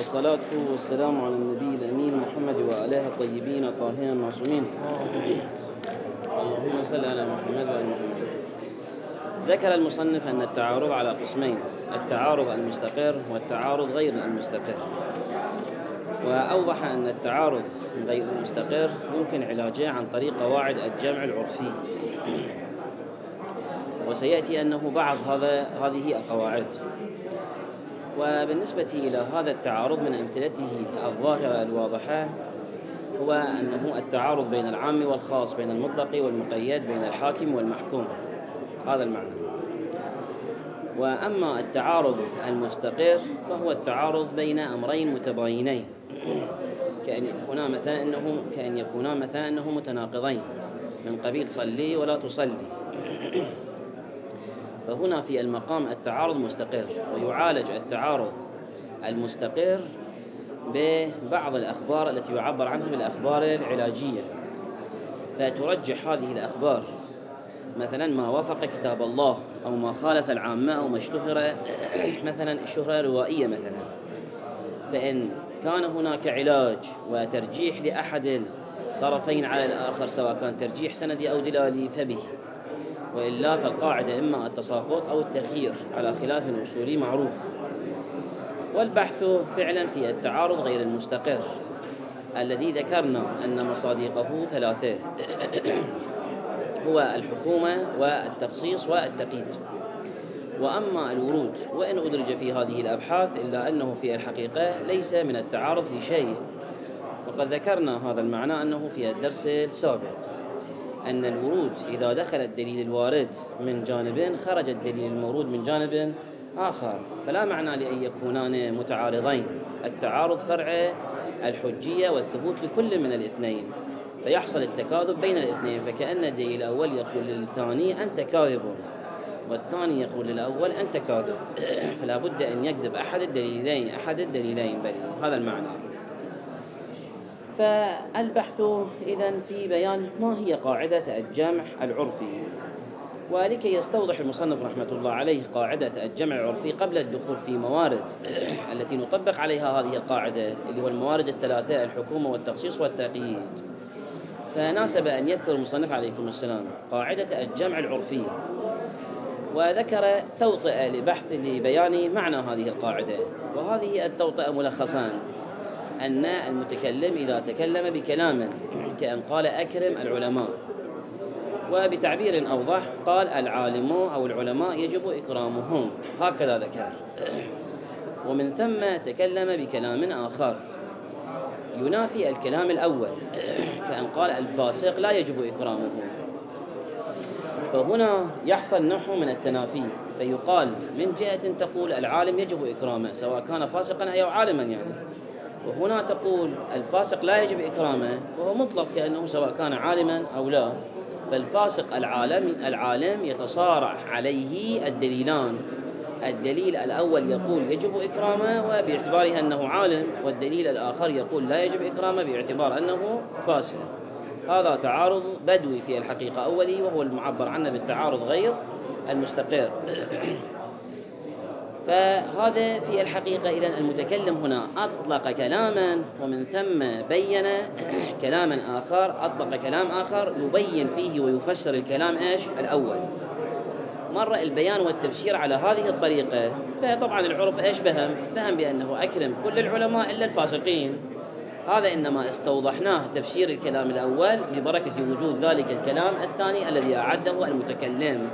والصلاة والسلام على النبي الأمين محمد وآله الطيبين الطاهرين المعصومين. اللهم صل على محمد وآل محمد. ذكر المصنف أن التعارض على قسمين: التعارض المستقر والتعارض غير المستقر، وأوضح أن التعارض غير المستقر يمكن علاجه عن طريق قواعد الجمع العرفي، وسيأتي أنه بعض هذه القواعد. وبالنسبة إلى هذا التعارض من أمثلته الظاهرة الواضحة هو أنه التعارض بين العام والخاص، بين المطلق والمقيد، بين الحاكم والمحكوم، هذا المعنى. وأما التعارض المستقر فهو التعارض بين أمرين متباينين، كأن يكونا مثلا أنه متناقضين من قبيل صلي ولا تصلي. فهنا في المقام التعارض مستقر، ويعالج التعارض المستقر ببعض الأخبار التي يعبر عنها بالأخبار العلاجية، فترجح هذه الأخبار مثلا ما وافق كتاب الله أو ما خالف العامة أو ما اشتهر مثلا الشهرة روائية مثلا. فإن كان هناك علاج وترجيح لأحد الطرفين على الآخر، سواء كان ترجيح سندي أو دلالي، فبه، وإلا فالقاعدة إما التساقط أو التخيير على خلاف أصولي معروف. والبحث فعلا في التعارض غير المستقر الذي ذكرنا أن مصادقه ثلاثة: هو الحكومة والتخصيص والتقييد. وأما الورود وإن أدرج في هذه الأبحاث إلا أنه في الحقيقة ليس من التعارض في شيء، وقد ذكرنا هذا المعنى أنه في الدرس السابق، أن الورود إذا دخل الدليل الوارد من جانب خرج الدليل المورود من جانب آخر، فلا معنى لأن يكونان متعارضين. التعارض فرع الحجية والثبوت لكل من الاثنين، فيحصل التكاذب بين الاثنين، فكأن الدليل الأول يقول للثاني أنت كاذب، والثاني يقول للأول أنت كاذب، فلا بد أن يكذب أحد الدليلين بل هذا المعنى. فالبحث إذن في بيان ما هي قاعدة الجمع العرفي. ولكي يستوضح المصنف رحمة الله عليه قاعدة الجمع العرفي قبل الدخول في موارد التي نطبق عليها هذه القاعدة، اللي هو الموارد الثلاثة: الحكومة والتخصيص والتقييد، فناسب أن يذكر المصنف عليكم السلام قاعدة الجمع العرفي، وذكر توطئة لبيان معنى هذه القاعدة. وهذه التوطئة ملخصان: أن المتكلم إذا تكلم بكلام كأن قال أكرم العلماء، وبتعبير أوضح قال العالم أو العلماء يجب إكرامهم، هكذا ذكر. ومن ثم تكلم بكلام آخر ينافي الكلام الأول، كأن قال الفاسق لا يجب إكرامه، فهنا يحصل نوع من التنافي، فيقال من جهة تقول العالم يجب إكرامه سواء كان فاسقا أو عالما يعني، وهنا تقول الفاسق لا يجب إكرامه وهو مطلق كأنه سواء كان عالما أو لا. فالفاسق العالم يتصارع عليه الدليلان: الدليل الأول يقول يجب إكرامه وباعتباره أنه عالم، والدليل الآخر يقول لا يجب إكرامه باعتبار أنه فاسق. هذا تعارض بدوي في الحقيقة أولي، وهو المعبر عنه بالتعارض غير المستقر. فهذا في الحقيقة إذن المتكلم هنا أطلق كلاما ومن ثم بين كلاما آخر، أطلق كلام آخر يبين فيه ويفسر الكلام الأول. مر البيان والتفسير على هذه الطريقة، فطبعا العرف فهم بأنه أكرم كل العلماء إلا الفاسقين. هذا إنما استوضحناه تفسير الكلام الأول ببركة وجود ذلك الكلام الثاني الذي أعده المتكلم.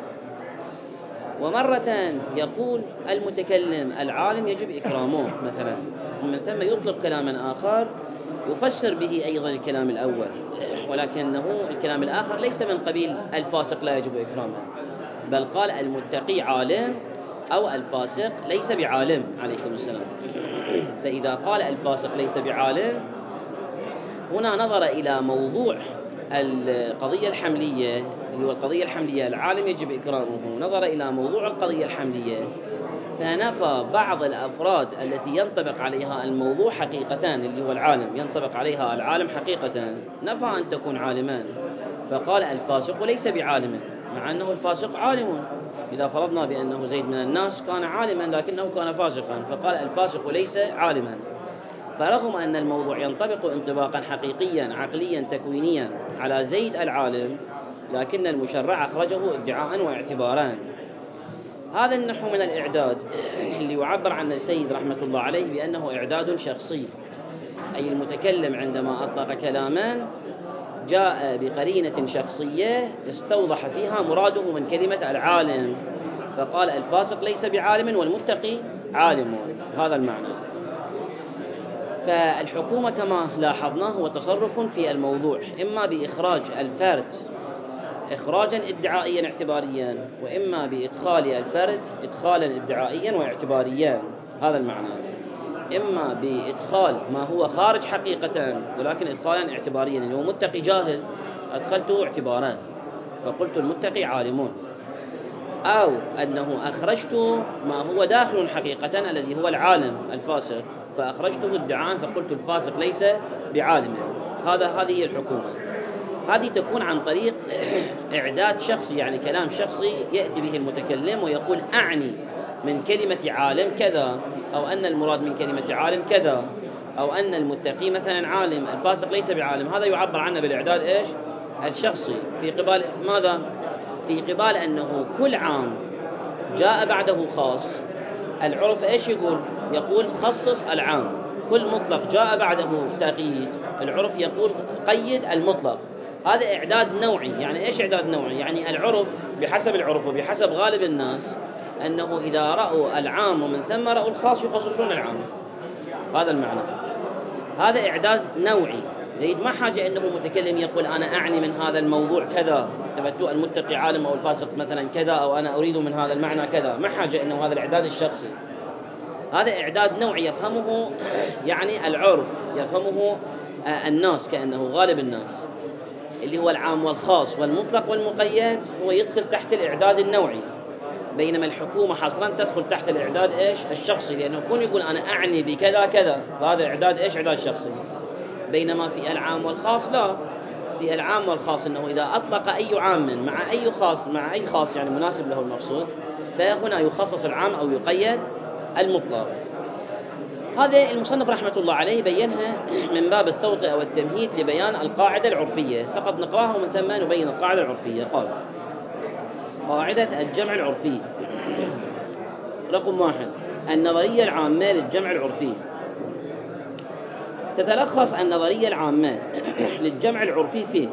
ومرة يقول المتكلم العالم يجب إكرامه مثلا، ومن ثم يطلق كلاما آخر يفسر به أيضا الكلام الأول، ولكنه الكلام الآخر ليس من قبيل الفاسق لا يجب إكرامه، بل قال المتقي عالم أو الفاسق ليس بعالم عليكم السلام. فإذا قال الفاسق ليس بعالم، هنا نظر إلى موضوع القضية الحملية، اللي هو القضية الحملية العالم يجب إكرامه، نظر إلى موضوع القضية الحملية فنفى بعض الأفراد التي ينطبق عليها الموضوع حقيقة، اللي هو العالم ينطبق عليها العالم حقيقة، نفى أن تكون عالمان، فقال الفاسق ليس بعالم، مع أنه الفاسق عالم. إذا فرضنا بأنه زيد من الناس كان عالما لكنه كان فاسقا، فقال الفاسق ليس عالما. فرغم أن الموضوع ينطبق انطباقا حقيقيا عقليا تكوينيا على زيد العالم، لكن المشرع أخرجه ادعاء واعتباران. هذا النحو من الإعداد اللي يعبر عن السيد رحمة الله عليه بأنه إعداد شخصي، أي المتكلم عندما أطلق كلاما جاء بقرينة شخصية استوضح فيها مراده من كلمة العالم، فقال الفاسق ليس بعالم والمتقي عالم، هذا المعنى. فالحكومة كما لاحظناه هو تصرف في الموضوع، إما بإخراج الفرد إخراجا ادعائيا اعتباريا، وإما بإدخال الفرد إدخالا ادعائيا واعتباريا، هذا المعنى. إما بإدخال ما هو خارج حقيقة ولكن إدخالا اعتباريا، يعني هو متقي جاهل أدخلته اعتبارا فقلت المتقي عالمون، أو أنه أخرجت ما هو داخل حقيقة الذي هو العالم الفاسق فأخرجته ادعاء فقلت الفاسق ليس بعالم. هذه هي الحكومة. هذه تكون عن طريق إعداد شخصي، يعني كلام شخصي يأتي به المتكلم ويقول أعني من كلمة عالم كذا، أو أن المراد من كلمة عالم كذا، أو أن المتقي مثلا عالم الفاسق ليس بعالم. هذا يعبر عنه بالإعداد إيش؟ الشخصي. في قبال ماذا؟ في قبال أنه كل عام جاء بعده خاص، العرف إيش يقول؟ يقول خصص العام. كل مطلق جاء بعده تقييد، العرف يقول قيد المطلق. هذا إعداد نوعي. يعني إيش إعداد نوعي؟ يعني العرف بحسب العرف وبحسب غالب الناس أنه إذا رأوا العام ومن ثم رأوا الخاص يخصصون العام، هذا المعنى. هذا إعداد نوعي جيد. ما حاجة أنه متكلم يقول أنا أعني من هذا الموضوع كذا، تبتو المتقي عالم أو الفاسق مثلا كذا، أو أنا أريد من هذا المعنى كذا. ما حاجة أنه هذا الإعداد الشخصي. هذا إعداد نوعي يفهمه يعني العرف، يفهمه الناس كأنه غالب الناس، اللي هو العام والخاص والمطلق والمقيد هو يدخل تحت الإعداد النوعي، بينما الحكومة حصرا تدخل تحت الإعداد إيش؟ الشخصي، لأنه يكون يقول أنا أعني بكذا كذا، هذا إعداد إيش؟ إعداد شخصي. بينما في العام والخاص لا. في العام والخاص أنه إذا أطلق أي عام مع أي خاص يعني مناسب له المقصود، فهنا يخصص العام أو يقيد المطلق. هذا المصنف رحمة الله عليه بينها من باب التوطئة والتمهيد لبيان القاعدة العرفية، فقد نقراها ومن ثم نبين القاعدة العرفية. قال قاعدة الجمع العرفي. رقم 1، النظرية العامة للجمع العرفي. تتلخص النظرية العامة للجمع العرفي فيه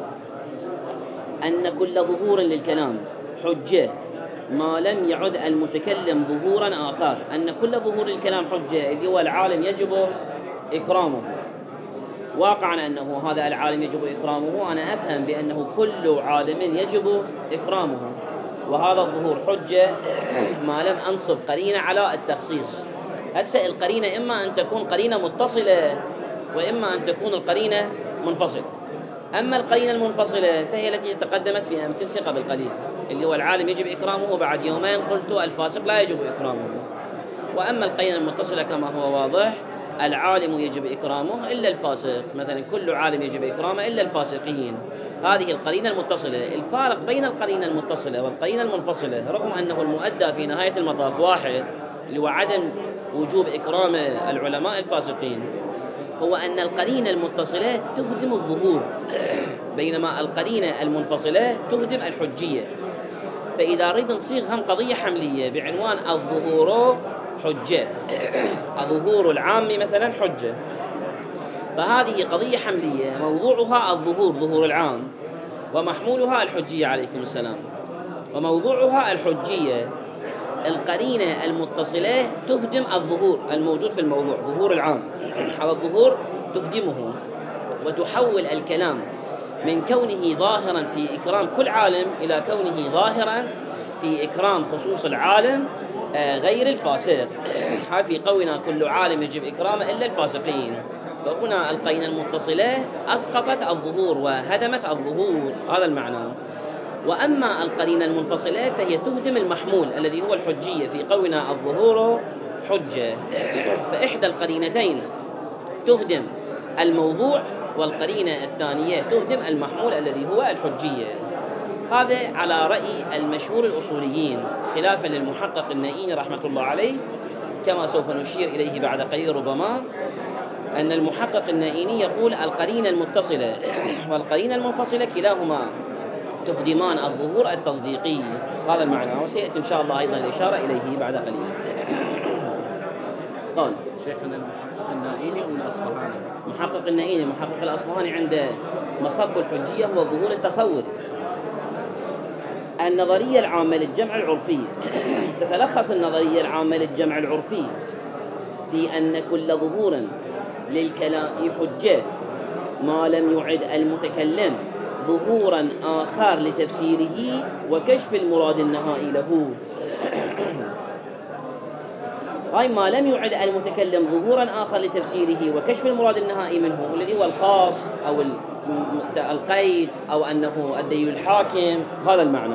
أن كل ظهور للكلام حجة ما لم يعد المتكلم ظهورا آخر. أن كل ظهور للكلام حجة، اللي هو العالم يجب إكرامه. واقعا أنه هذا العالم يجب إكرامه، أنا أفهم بأنه كل عالم يجب إكرامه، وهذا الظهور حجة ما لم أنصب قرينة على التخصيص. هسه القرينة إما أن تكون قرينة متصلة وإما أن تكون القرينة منفصلة. أما القرينة المنفصلة فهي التي تقدمت في أمثلة قبل قليل، اللي هو العالم يجب إكرامه، وبعد يومين قلت الفاسق لا يجب إكرامه. وأما القرينة المتصلة كما هو واضح، العالم يجب إكرامه إلا الفاسق، مثلا كل عالم يجب إكرامه إلا الفاسقين. هذه القرينة المتصلة. الفارق بين القرينة المتصلة والقرينة المنفصلة، رغم أنه المؤدى في نهاية المطاف واحد، اللي هو عدم وجوب إكرام العلماء الفاسقين، هو أن القرينة المتصلة تهدم الظهور، بينما القرينة المنفصلة تهدم الحجية. فإذا أريد نصيغ هم قضية حملية بعنوان الظهور حجة، الظهور العام مثلا حجة، فهذه قضية حملية موضوعها الظهور، ظهور العام، ومحمولها الحجية عليكم السلام، وموضوعها الحجية. القرينة المتصلة تهدم الظهور الموجود في الموضوع، ظهور العام، هذا الظهور تهدمه وتحول الكلام من كونه ظاهرا في إكرام كل عالم إلى كونه ظاهرا في إكرام خصوص العالم غير الفاسق. في قولنا كل عالم يجب إكرامه إلا الفاسقين، فهنا القرينة المتصلة أسقطت الظهور وهدمت الظهور، هذا المعنى. وأما القرينة المنفصلة فهي تهدم المحمول الذي هو الحجية، في قولنا الظهور حجة. فإحدى القرينتين تهدم الموضوع، والقرينة الثانية تهدم المحمول الذي هو الحجية. هذا على رأي المشهور الأصوليين، خلافا للمحقق النائين رحمة الله عليه، كما سوف نشير إليه بعد قليل ربما. أن المحقق النائيني يقول القرينة المتصلة والقرينة المنفصلة كلاهما تهدمان الظهور التصديقي. هذا المعنى، وسيأتي إن شاء الله أيضا الإشارة إليه بعد قليل. قال شيخنا المحقق النائيني والأصفهاني. محقق النائيني محقق الأصفهاني عند مصب الحجية هو ظهور التصور. النظرية العامة للجمع العرفي تتلخص النظرية العامة للجمع العرفي في أن كل ظهور للكلام حجة ما لم يعد المتكلم ظهورا آخر لتفسيره وكشف المراد النهائي له. هاي ما لم يعد المتكلم ظهورا آخر لتفسيره وكشف المراد النهائي منه، الذي هو الخاص أو القيد أو أنه الدليل الحاكم. هذا المعنى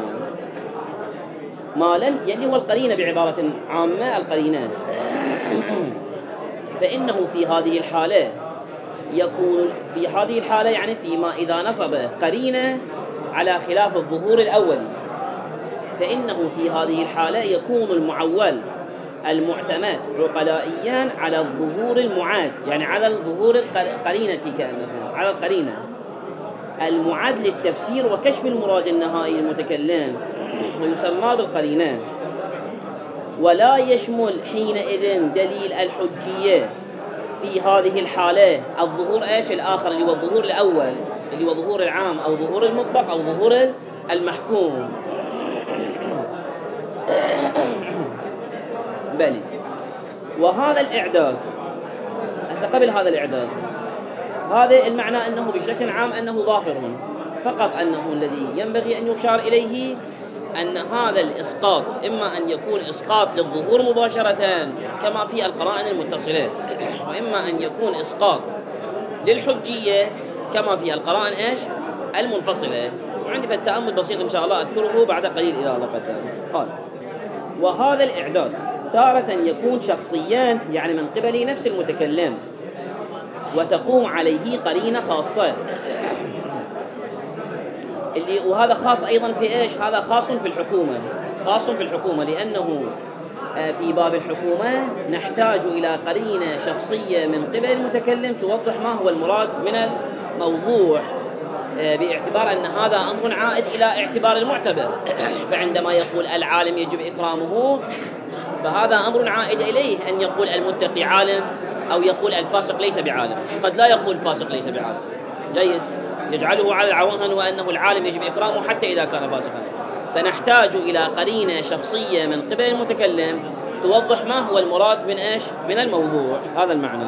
ما لم يعني هو القرينة بعبارة عامة القرينة. فإنه في هذه الحالة يكون في هذه الحالة يعني فيما إذا نصب قرينة على خلاف الظهور الأولي، فإنه في هذه الحالة يكون المعول المعتمد عقلائيا على الظهور المعاد، يعني على الظهور القرينة كأنه على القرينة المعاد للتفسير وكشف المراد النهائي المتكلم، ويسمى بالقرينة. ولا يشمل حينئذ دليل الحجية في هذه الحالة الظهور ايش الآخر اللي هو الظهور الأول اللي هو ظهور العام أو ظهور المطلق أو ظهور المحكوم. بل وهذا الإعداد قبل هذا الإعداد هذا المعنى أنه بشكل عام أنه ظاهر، فقط أنه الذي ينبغي أن يشار إليه أن هذا الإسقاط إما أن يكون إسقاط للظهور مباشرة كما في القرائن المتصلة، وإما أن يكون إسقاط للحجية كما في القرائن إيش المنفصلة. وعندي فالتأمل بسيط إن شاء الله أذكره بعد قليل إذا الله قدر. قال وهذا الإعداد تارة يكون شخصيا يعني من قبل نفس المتكلم، وتقوم عليه قرينة خاصة وهذا خاص أيضا في إيش هذا خاص في الحكومة، خاص في الحكومة لأنه في باب الحكومة نحتاج إلى قرينة شخصية من قبل المتكلم توضح ما هو المراد من الموضوع، باعتبار أن هذا أمر عائد إلى اعتبار المعتبر. فعندما يقول العالم يجب إكرامه فهذا أمر عائد إليه أن يقول المتقي عالم أو يقول الفاسق ليس بعالم. قد لا يقول الفاسق ليس بعالم، جيد، يجعله على العوهن وأنه العالم يجب إكرامه حتى إذا كان فاسقا. فنحتاج إلى قرينة شخصية من قبل المتكلم توضح ما هو المراد من إيش من الموضوع. هذا المعنى.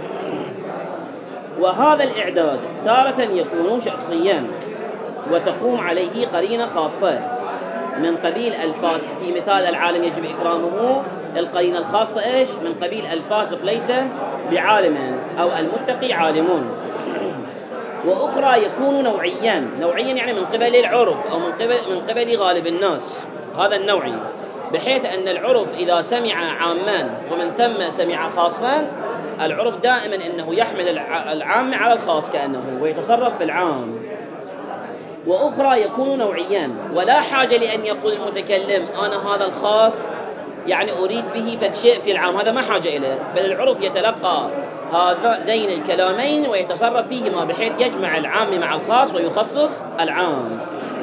وهذا الإعداد تارة يكون شخصيا وتقوم عليه قرينة خاصة من قبيل الفاسق. في مثال العالم يجب إكرامه القرينة الخاصة إيش من قبيل الفاسق ليس بعالم أو المتقي عالمون. وأخرى يكون نوعيا يعني من قبل العرف أو من قبل غالب الناس. هذا النوعي بحيث أن العرف إذا سمع عاما ومن ثم سمع خاصا، العرف دائما أنه يحمل العام على الخاص كأنه ويتصرف في العام. وأخرى يكون نوعيا ولا حاجة لأن يقول المتكلم أنا هذا الخاص يعني أريد به فشيء في العام، هذا ما حاجة إليه، بل العرف يتلقى هذين الكلامين ويتصرف فيهما بحيث يجمع العام مع الخاص ويخصص العام.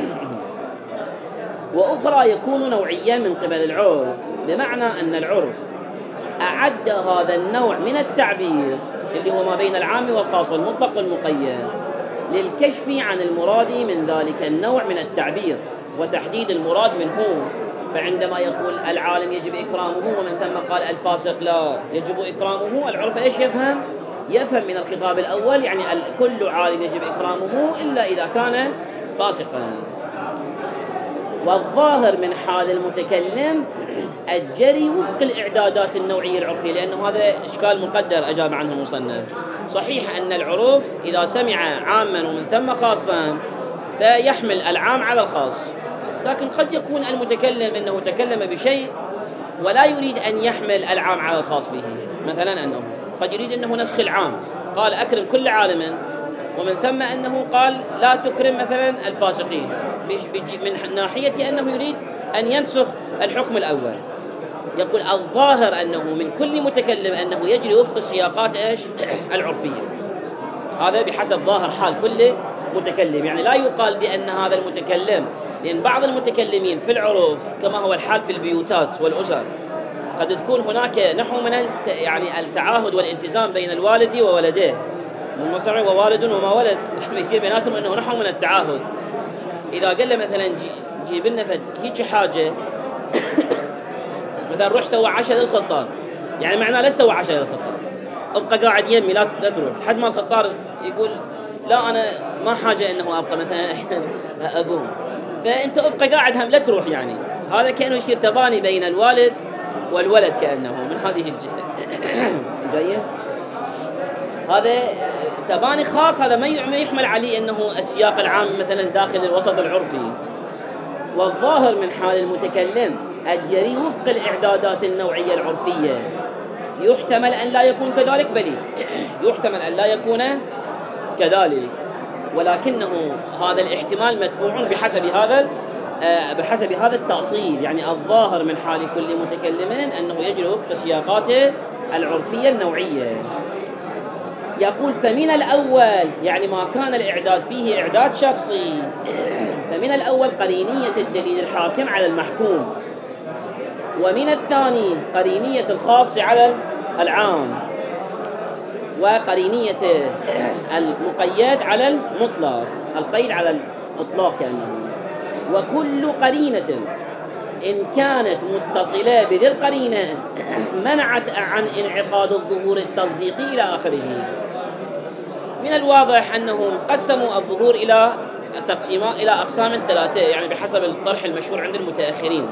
وأخرى يكون نوعيا من قبل العرف، بمعنى أن العرف أعد هذا النوع من التعبير اللي هو ما بين العام والخاص والمطلق والمقيد للكشف عن المراد من ذلك النوع من التعبير وتحديد المراد منه. فعندما يقول العالم يجب إكرامه ومن ثم قال الفاسق لا يجب إكرامه، العرف إيش يفهم من الخطاب الأول يعني كل عالم يجب إكرامه إلا إذا كان فاسقا. والظاهر من حال المتكلم الجري وفق الإعدادات النوعية العرفية، لأنه هذا إشكال مقدر أجاب عنه المصنف. صحيح أن العرف إذا سمع عاما ومن ثم خاصا فيحمل العام على الخاص، لكن قد يكون المتكلم أنه تكلم بشيء ولا يريد أن يحمل العام على الخاص به. مثلا أنه قد يريد أنه نسخ العام، قال أكرم كل عالم، ومن ثم أنه قال لا تكرم مثلا الفاسقين من ناحية أنه يريد أن ينسخ الحكم الأول. يقول الظاهر أنه من كل متكلم أنه يجري وفق السياقات إيش العرفية. هذا بحسب ظاهر حال كل متكلم، يعني لا يقال بأن هذا المتكلم، لأن بعض المتكلمين في العروف كما هو الحال في البيوتات والأسر قد تكون هناك نحو من يعني التعاهد والالتزام بين الوالد وولديه، من مصنع ووالد وما ولد يصير بيناتهم أنه نحو من التعاهد. إذا قال له مثلا جيب لنا هيك حاجة مثلا روح سوى عشاء للخطار، يعني معناه لا تسوى عشاء للخطار، ابقى قاعد يمي لا تروح حد ما الخطار يقول لا أنا ما حاجة أنه أبقى مثلا أقوم، فأنت ابقى قاعد هم لا تروح. يعني هذا كأنه يصير تباني بين الوالد والولد كأنه من هذه الجهة. جيد، هذا تباني خاص، هذا ما يحمل عليه أنه السياق العام مثلا داخل الوسط العرفي. والظاهر من حال المتكلم الجري وفق الإعدادات النوعية العرفية، يحتمل أن لا يكون كذلك، بل يحتمل أن لا يكون كذلك، ولكنه هذا الاحتمال مدفوع بحسب هذا التأصيل. يعني الظاهر من حال كل متكلم أنه يجري وفق سياقاته العرفية النوعية. يقول فمن الأول، يعني ما كان الإعداد فيه إعداد شخصي، فمن الأول قرينية الدليل الحاكم على المحكوم، ومن الثاني قرينية الخاص على العام، وقرينية المقيد على المطلق، القيد على الإطلاق كأنه. وكل قرينة إن كانت متصلة بذي القرينة منعت عن انعقاد الظهور التصديقي إلى آخره. من الواضح أنهم قسموا الظهور إلى أقسام ثلاثة، يعني بحسب الطرح المشهور عند المتأخرين.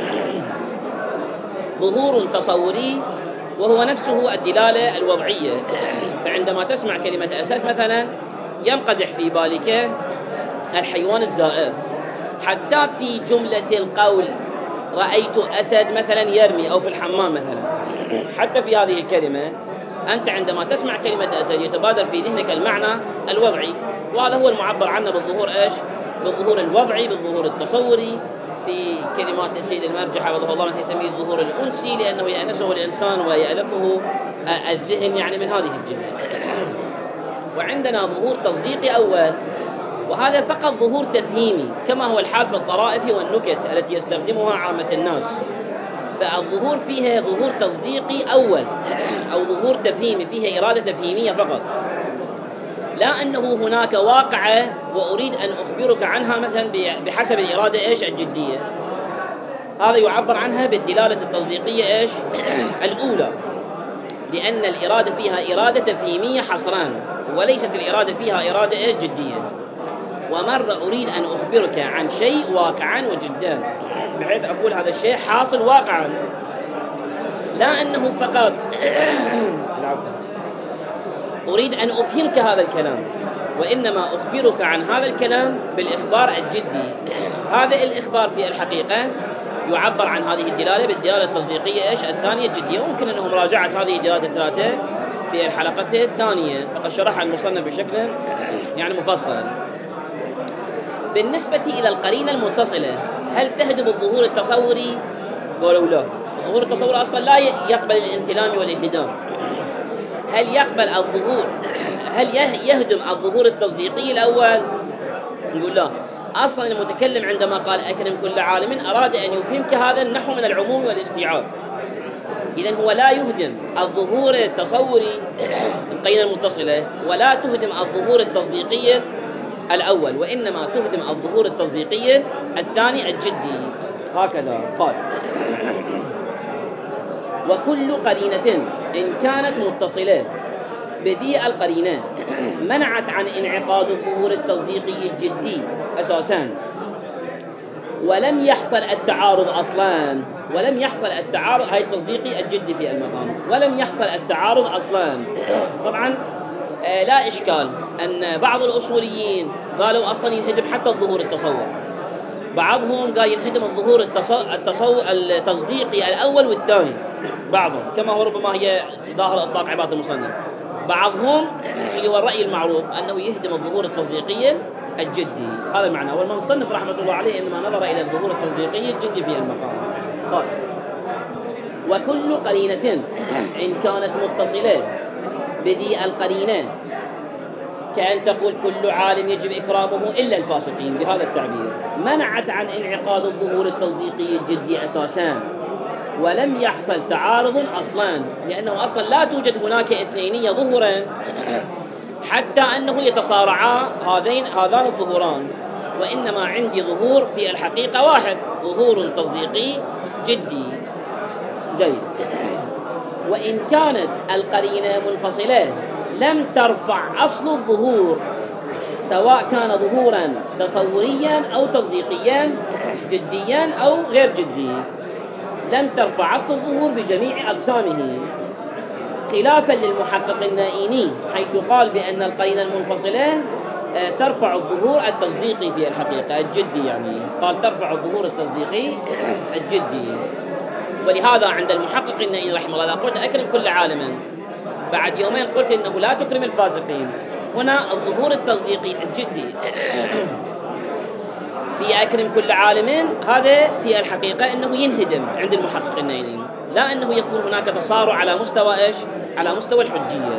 ظهور تصوري وهو نفسه الدلالة الوضعية، فعندما تسمع كلمة أسد مثلا ينقدح في بالك الحيوان الزائر، حتى في جملة القول رأيت أسد مثلا يرمي أو في الحمام مثلا، حتى في هذه الكلمة أنت عندما تسمع كلمة أسد يتبادر في ذهنك المعنى الوضعي، وهذا هو المعبر عنه بالظهور بالظهور الوضعي، بالظهور التصوري. في كلمات السيد المرجح حفظه الله يسميه الظهور الأنسي، لأنه يأنسه الإنسان ويألفه الذهن، يعني من هذه الجهة. وعندنا ظهور تصديقي أول، وهذا فقط ظهور تفهيمي كما هو الحال في الطرائف والنكت التي يستخدمها عامة الناس. فالظهور فيها ظهور تصديقي أول أو ظهور تفهيمي، فيها إرادة تفهيمية فقط، لا أنه هناك واقعة وأريد أن أخبرك عنها مثلا بحسب الإرادة الجدية. هذا يعبر عنها بالدلالة التصديقية الأولى، لأن الإرادة فيها إرادة تفهيمية حصران، وليست الإرادة فيها إرادة جدية. ومرة أريد أن أخبرك عن شيء واقعا وجدا، بحيث أقول هذا الشيء حاصل واقعا، لا أنه فقط أريد أن أفهمك هذا الكلام، وإنما أخبرك عن هذا الكلام بالإخبار الجدي. هذا الإخبار في الحقيقة يعبر عن هذه الدلالة بالدلالة التصديقية الثانية الجدية، وممكن أنه مراجعة هذه الدلالات الثلاثة في الحلقة الثانية، فقد شرحها المصنف بشكل يعني مفصل. بالنسبة إلى القرينة المتصلة، هل تهدم الظهور التصوري؟ قالوا لا، الظهور التصوري أصلا لا يقبل الانتلام والانهدام. هل يقبل الظهور، هل يهدم الظهور التصديقي الأول؟ نقول لا، أصلا المتكلم عندما قال أكرم كل عالم أراد أن يفهمك هذا النحو من العموم والاستيعاب. إذن هو لا يهدم الظهور التصوري القرينة المتصلة، ولا تهدم الظهور التصديقي الأول، وإنما تهدم الظهور التصديقي الثاني الجدي. هكذا قال. وكل قرينة إن كانت متصلة بذي القرينة منعت عن انعقاد الظهور التصديقي الجدي أساساً، ولم يحصل التعارض أصلاً، ولم يحصل التعارض، هاي التصديقي الجدي في المقام، ولم يحصل التعارض أصلاً. طبعاً لا إشكال أن بعض الأصوليين قالوا أصلاً ينهدم حتى الظهور التصور، بعضهم قال ينهدم الظهور التصديقي الأول والثاني، بعضهم كما هو ربما هي ظاهر إطلاق عبارة المصنف. بعضهم اللي هو الرأي المعروف أنه يهدم الظهور التصديقي الجدي، هذا المعنى. والمصنف رحمة الله عليه إنما نظر إلى الظهور التصديقي الجدي في المقام. طيب، وكل قرينة إن كانت متصلة بذي القرينة، كأن تقول كل عالم يجب إكرامه إلا الفاسقين بهذا التعبير، منعت عن انعقاد الظهور التصديقي الجدي أساساً، ولم يحصل تعارض أصلاً، لأنه أصلاً لا توجد هناك اثنين ظهوراً حتى أنه يتصارعا هذان الظهوران، وإنما عندي ظهور في الحقيقة واحد، ظهور تصديقي جدي. جيد. وإن كانت القرينة منفصلة لم ترفع أصل الظهور، سواء كان ظهورا تصوريا أو تصديقيا جديا أو غير جدي، لم ترفع أصل الظهور بجميع أقسامه، خلافا للمحقق النائيني حيث قال بأن القرينة المنفصلة ترفع الظهور التصديقي في الحقيقة الجدي، يعني قال ترفع الظهور التصديقي الجدي. ولهذا عند المحقق النائيني رحمه الله قلت أكرم كل عالم، بعد يومين قلت إنه لا تكرم الفاسقين. هنا الظهور التصديقي الجدي في أكرم كل عالم، هذا في الحقيقة إنه ينهدم عند المحقق النائيني، لا أنه يكون هناك تصارع على مستوى إيش؟ على مستوى الحجية.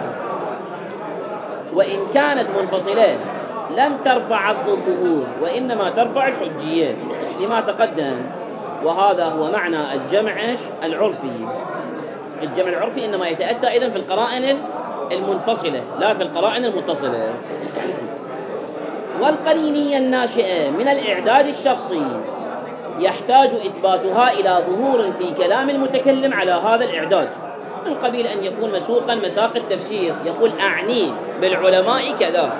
وإن كانت منفصلة لم ترفع أصل الظهور، وإنما ترفع الحجية لما تقدم، وهذا هو معنى الجمع العرفي. الجمع العرفي إنما يتأتى إذن في القرائن المنفصلة لا في القرائن المتصلة. والقرينية الناشئة من الإعداد الشخصي يحتاج إثباتها إلى ظهور في كلام المتكلم على هذا الإعداد، من قبيل أن يكون مسوقا مساق التفسير، يقول أعني بالعلماء كذا،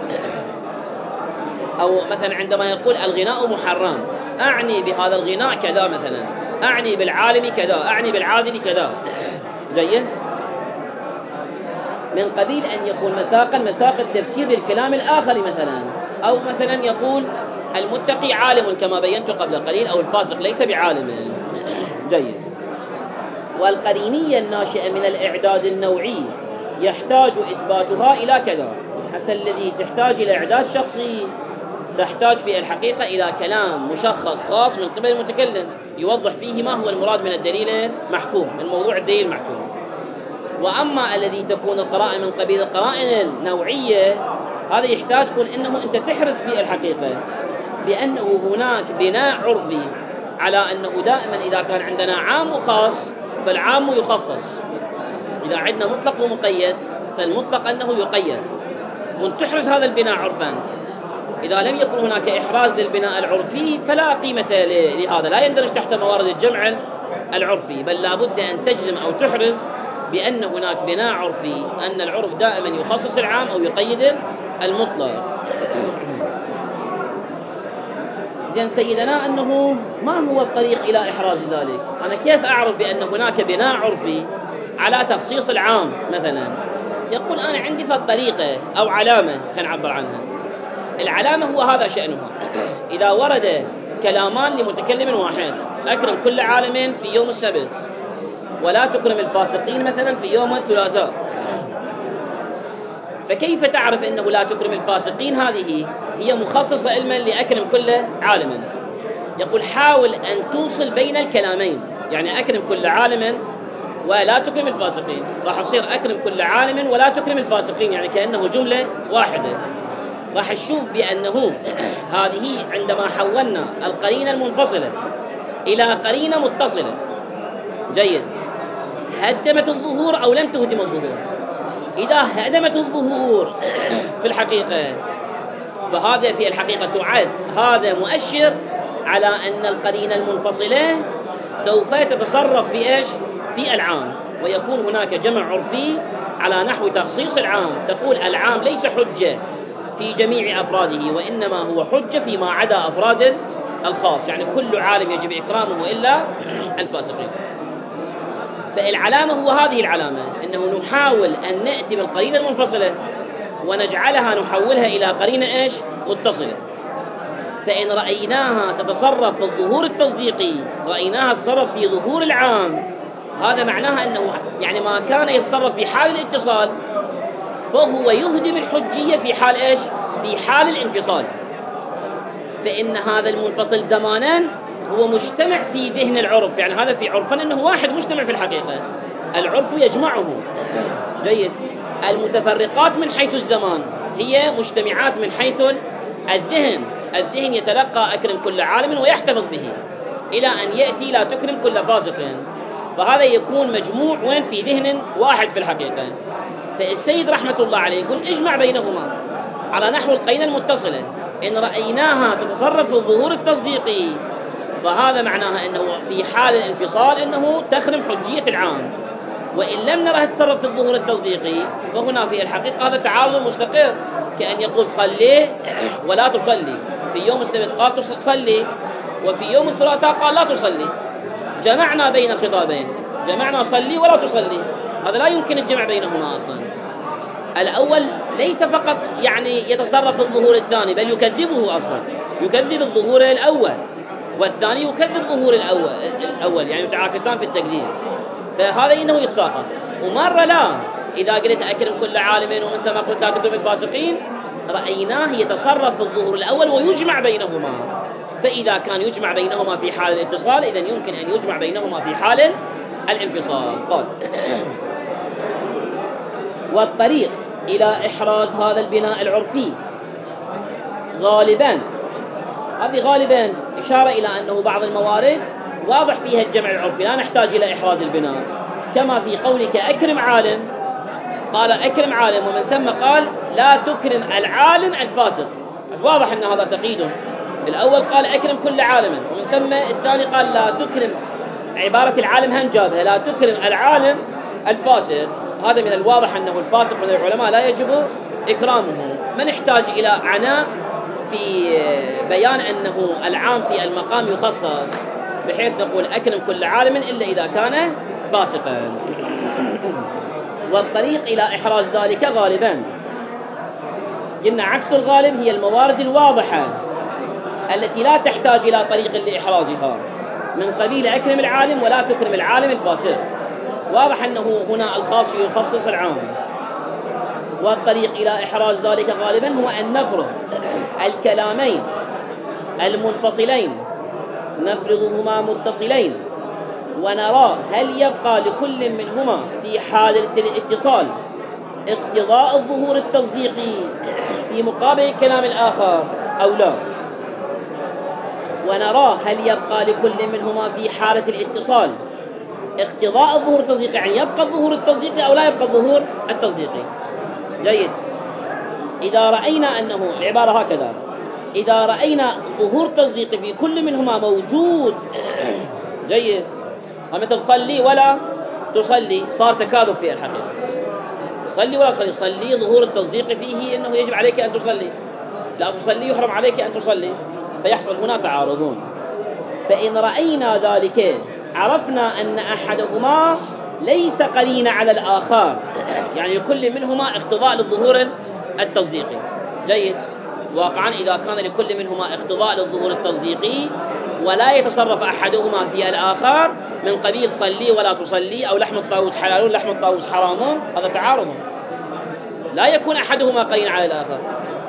أو مثلا عندما يقول الغناء محرم أعني بهذا الغناء كذا، مثلا أعني بالعالم كذا، أعني بالعادل كذا. جيد. من قبيل أن يكون مساق التفسير للكلام الآخر، مثلا أو مثلا يقول المتقي عالم كما بينت قبل قليل، أو الفاسق ليس بعالم. جيد. والقرينية الناشئة من الإعداد النوعي يحتاج إثباتها إلى كذا، حسن الذي تحتاج إلى إعداد شخصي تحتاج في الحقيقة إلى كلام مشخص خاص من قبل المتكلم يوضح فيه ما هو المراد من الدليل المحكوم، من موضوع الدليل المحكوم. وأما الذي تكون القرائن من قبيل القرائن النوعية، هذا يحتاج تكون إنه أنت تحرص في الحقيقة بأنه هناك بناء عرفي على أنه دائما إذا كان عندنا عام وخاص فالعام يخصص، إذا عندنا مطلق ومقيد فالمطلق أنه يقيد، وتحرز هذا البناء عرفا. إذا لم يكن هناك إحراز للبناء العرفي فلا قيمة لهذا، لا يندرج تحت موارد الجمع العرفي، بل لابد أن تجزم أو تحرز بأن هناك بناء عرفي، أن العرف دائما يخصص العام أو يقيد المطلق. زين سيدنا، أنه ما هو الطريق إلى إحراز ذلك؟ أنا كيف أعرف بأن هناك بناء عرفي على تخصيص العام مثلا؟ يقول أنا عندي في الطريقة أو علامة نعبر عنها. العلامة هو هذا شأنها، إذا ورد كلامان لمتكلم واحد، أكرم كل عالم في يوم السبت ولا تكرم الفاسقين مثلا في يوم الثلاثاء، فكيف تعرف أنه لا تكرم الفاسقين؟ هذه هي مخصصة علما لأكرم كل عالم. يقول حاول أن توصل بين الكلامين، يعني أكرم كل عالم ولا تكرم الفاسقين، راح يصير أكرم كل عالم ولا تكرم الفاسقين، يعني كأنه جملة واحدة. راح نشوف بأنه هذه عندما حولنا القرينة المنفصلة إلى قرينة متصلة، جيد، هدمت الظهور أو لم تهدم الظهور. إذا هدمت الظهور في الحقيقة فهذا في الحقيقة تعد هذا مؤشر على أن القرينة المنفصلة سوف تتصرف في إيش؟ في العام، ويكون هناك جمع عرفي على نحو تخصيص العام، تقول العام ليس حجة في جميع أفراده، وإنما هو حجة فيما عدا أفراد الخاص، يعني كل عالم يجب إكرامه إلا الفاسقين. فالعلامة هو هذه العلامة، إنه نحاول أن نأتي بالقرينة المنفصلة ونجعلها نحولها إلى قرينة إيش؟ متصلة. فإن رأيناها تتصرف في الظهور التصديقي، رأيناها تتصرف في ظهور العام، هذا معناها أنه يعني ما كان يتصرف في حال الاتصال فهو يهدم الحجية في حال إيش؟ في حال الانفصال. فإن هذا المنفصل زمانا هو مجتمع في ذهن العرف، يعني هذا في عرفا أنه واحد مجتمع في الحقيقة، العرف يجمعه. جيد. المتفرقات من حيث الزمان هي مجتمعات من حيث الذهن. الذهن يتلقى أكرم كل عالم ويحتفظ به إلى أن يأتي لا تكرم كل فاسق، فهذا يكون مجموع وين في ذهن واحد في الحقيقة. فالسيد رحمة الله عليه يقول اجمع بينهما على نحو القرينة المتصلة، إن رأيناها تتصرف في الظهور التصديقي فهذا معناها أنه في حال الانفصال أنه تخرم حجية العام، وإن لم نرها تتصرف في الظهور التصديقي فهنا في الحقيقة هذا تعارض مستقر، كأن يقول صلي ولا تصلي، في يوم السبت قال تصلي وفي يوم الثلاثاء قال لا تصلي، جمعنا بين الخطابين، جمعنا صلي ولا تصلي، هذا لا يمكن الجمع بينهما أصلا. الأول ليس فقط يعني يتصرف في الظهور الثاني بل يكذبه أصلا، يكذب الظهور الأول، والثاني يكذب ظهور الأول يعني يتعاكسان في التكذيب، فهذا إنه يتساقط. ومرة لا، إذا قلت أكرم كل عالم ومن ثم قلت لا تكرم الفاسقين رأيناه يتصرف في الظهور الأول ويجمع بينهما، فإذا كان يجمع بينهما في حال الاتصال إذن يمكن أن يجمع بينهما في حال الانفصال. قال والطريق إلى إحراز هذا البناء العرفي غالبا، هذه غالبا إشارة إلى أنه بعض الموارد واضح فيها الجمع العرفي لا نحتاج إلى إحراز البناء، كما في قولك أكرم عالم، قال أكرم عالم ومن ثم قال لا تكرم العالم الفاسق، واضح أن هذا تقييد. الأول قال أكرم كل عالم ومن ثم الثاني قال لا تكرم، عبارة العالم هم جابها لا تكرم العالم الفاسق، هذا من الواضح أنه الفاسق من العلماء لا يجب إكرامه، ما نحتاج إلى عناء في بيان أنه العام في المقام يخصص بحيث نقول أكرم كل عالم إلا إذا كان فاسقا. والطريق إلى إحراز ذلك غالبا، قلنا عكس الغالب هي الموارد الواضحة التي لا تحتاج إلى طريق لإحرازها، من قبيل أكرم العالم ولا تكرم العالم الفاسق، واضح أنه هنا الخاص يخصص العام. والطريق إلى إحراز ذلك غالبا هو أن نفرض الكلامين المنفصلين نفرضهما متصلين ونرى هل يبقى لكل منهما في حالة الاتصال اقتضاء الظهور التصديقي في مقابل الكلام الآخر أو لا، ونرى هل يبقى لكل منهما في حالة الاتصال اقتضاء الظهور التصديقي، يعني يبقى الظهور التصديقي أو لا يبقى الظهور التصديقي. جيد. إذا رأينا أنه العبارة هكذا، إذا رأينا ظهور تصديقي في كل منهما موجود، جيد، مثل صلي ولا تصلي صار تكاذب في الحقيقة، صلي ولا تصلي، صلي ظهور التصديق فيه أنه يجب عليك أن تصلي، لا تصلي يحرم عليك أن تصلي، فيحصل هنا تعارضون. فإن رأينا ذلك عرفنا أن أحدهما ليس قرين على الآخر، يعني لكل منهما اقتضاء للظهور التصديقي. جيد. واقعا إذا كان لكل منهما اقتضاء للظهور التصديقي ولا يتصرف أحدهما في الآخر من قبيل صلي ولا تصلي أو لحم الطاووس حلال لحم الطاووس حرام، هذا تعارض، لا يكون أحدهما قرين على الآخر.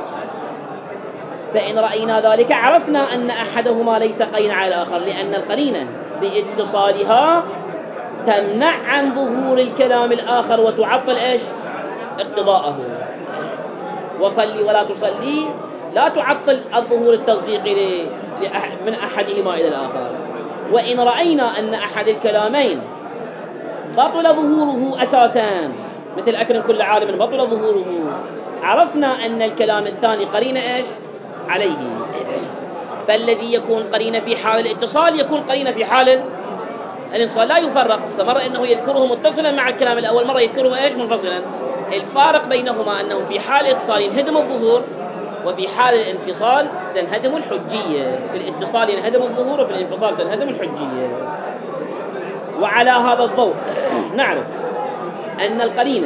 فإن رأينا ذلك عرفنا أن أحدهما ليس قرين على الآخر، لأن القرينة باتصالها تمنع عن ظهور الكلام الآخر وتعطل إيش؟ اقتضاءه. وصلي ولا تصلي لا تعطل الظهور التصديقي من أحدهما إلى الآخر. وإن رأينا أن أحد الكلامين بطل ظهوره أساسا مثل أكرم كل عالم بطل ظهوره، عرفنا أن الكلام الثاني قرينة إيش؟ عليه. فالذي يكون قرينة في حال الاتصال يكون قرينة في حال الانفصال، لا يفرق، مرة أنه يذكره متصلا مع الكلام الأول، مرة يذكره إيش؟ منفصلا. الفارق بينهما أنه في حال الاتصال ينهدم الظهور وفي حال الانفصال تنهدم الحجية، في الاتصال ينهدم الظهور وفي الانفصال تنهدم الحجية. وعلى هذا الضوء نعرف أن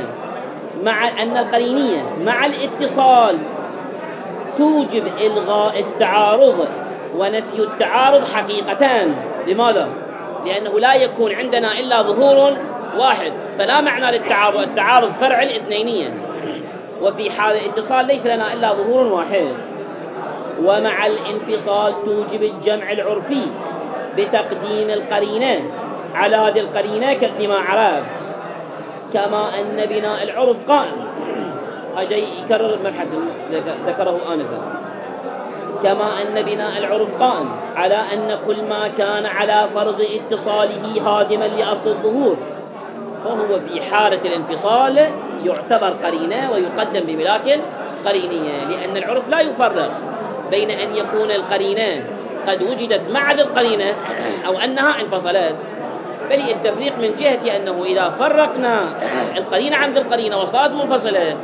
القرينية مع الاتصال توجب إلغاء التعارض ونفي التعارض حقيقتان. لماذا؟ لأنه لا يكون عندنا إلا ظهور واحد، فلا معنى للتعارض، التعارض فرع الاثنينية، وفي حال الاتصال ليس لنا إلا ظهور واحد. ومع الانفصال توجب الجمع العرفي بتقديم القرينة على ذي القرينة لما عرفت، كما أن بناء العرف قائم. أجي يكرر المبحث ذكره آنفا. كما أن بناء العرف قائم على أن كل ما كان على فرض اتصاله هادما لأصل الظهور فهو في حالة الانفصال يعتبر قرينة ويقدم بملاك القرينية، لأن العرف لا يفرق بين أن يكون القرينة قد وجدت مع ذي القرينة أو أنها انفصلت، بل التفريق من جهة أنه إذا فرقنا القرينة عن ذي القرينة وصارت منفصلة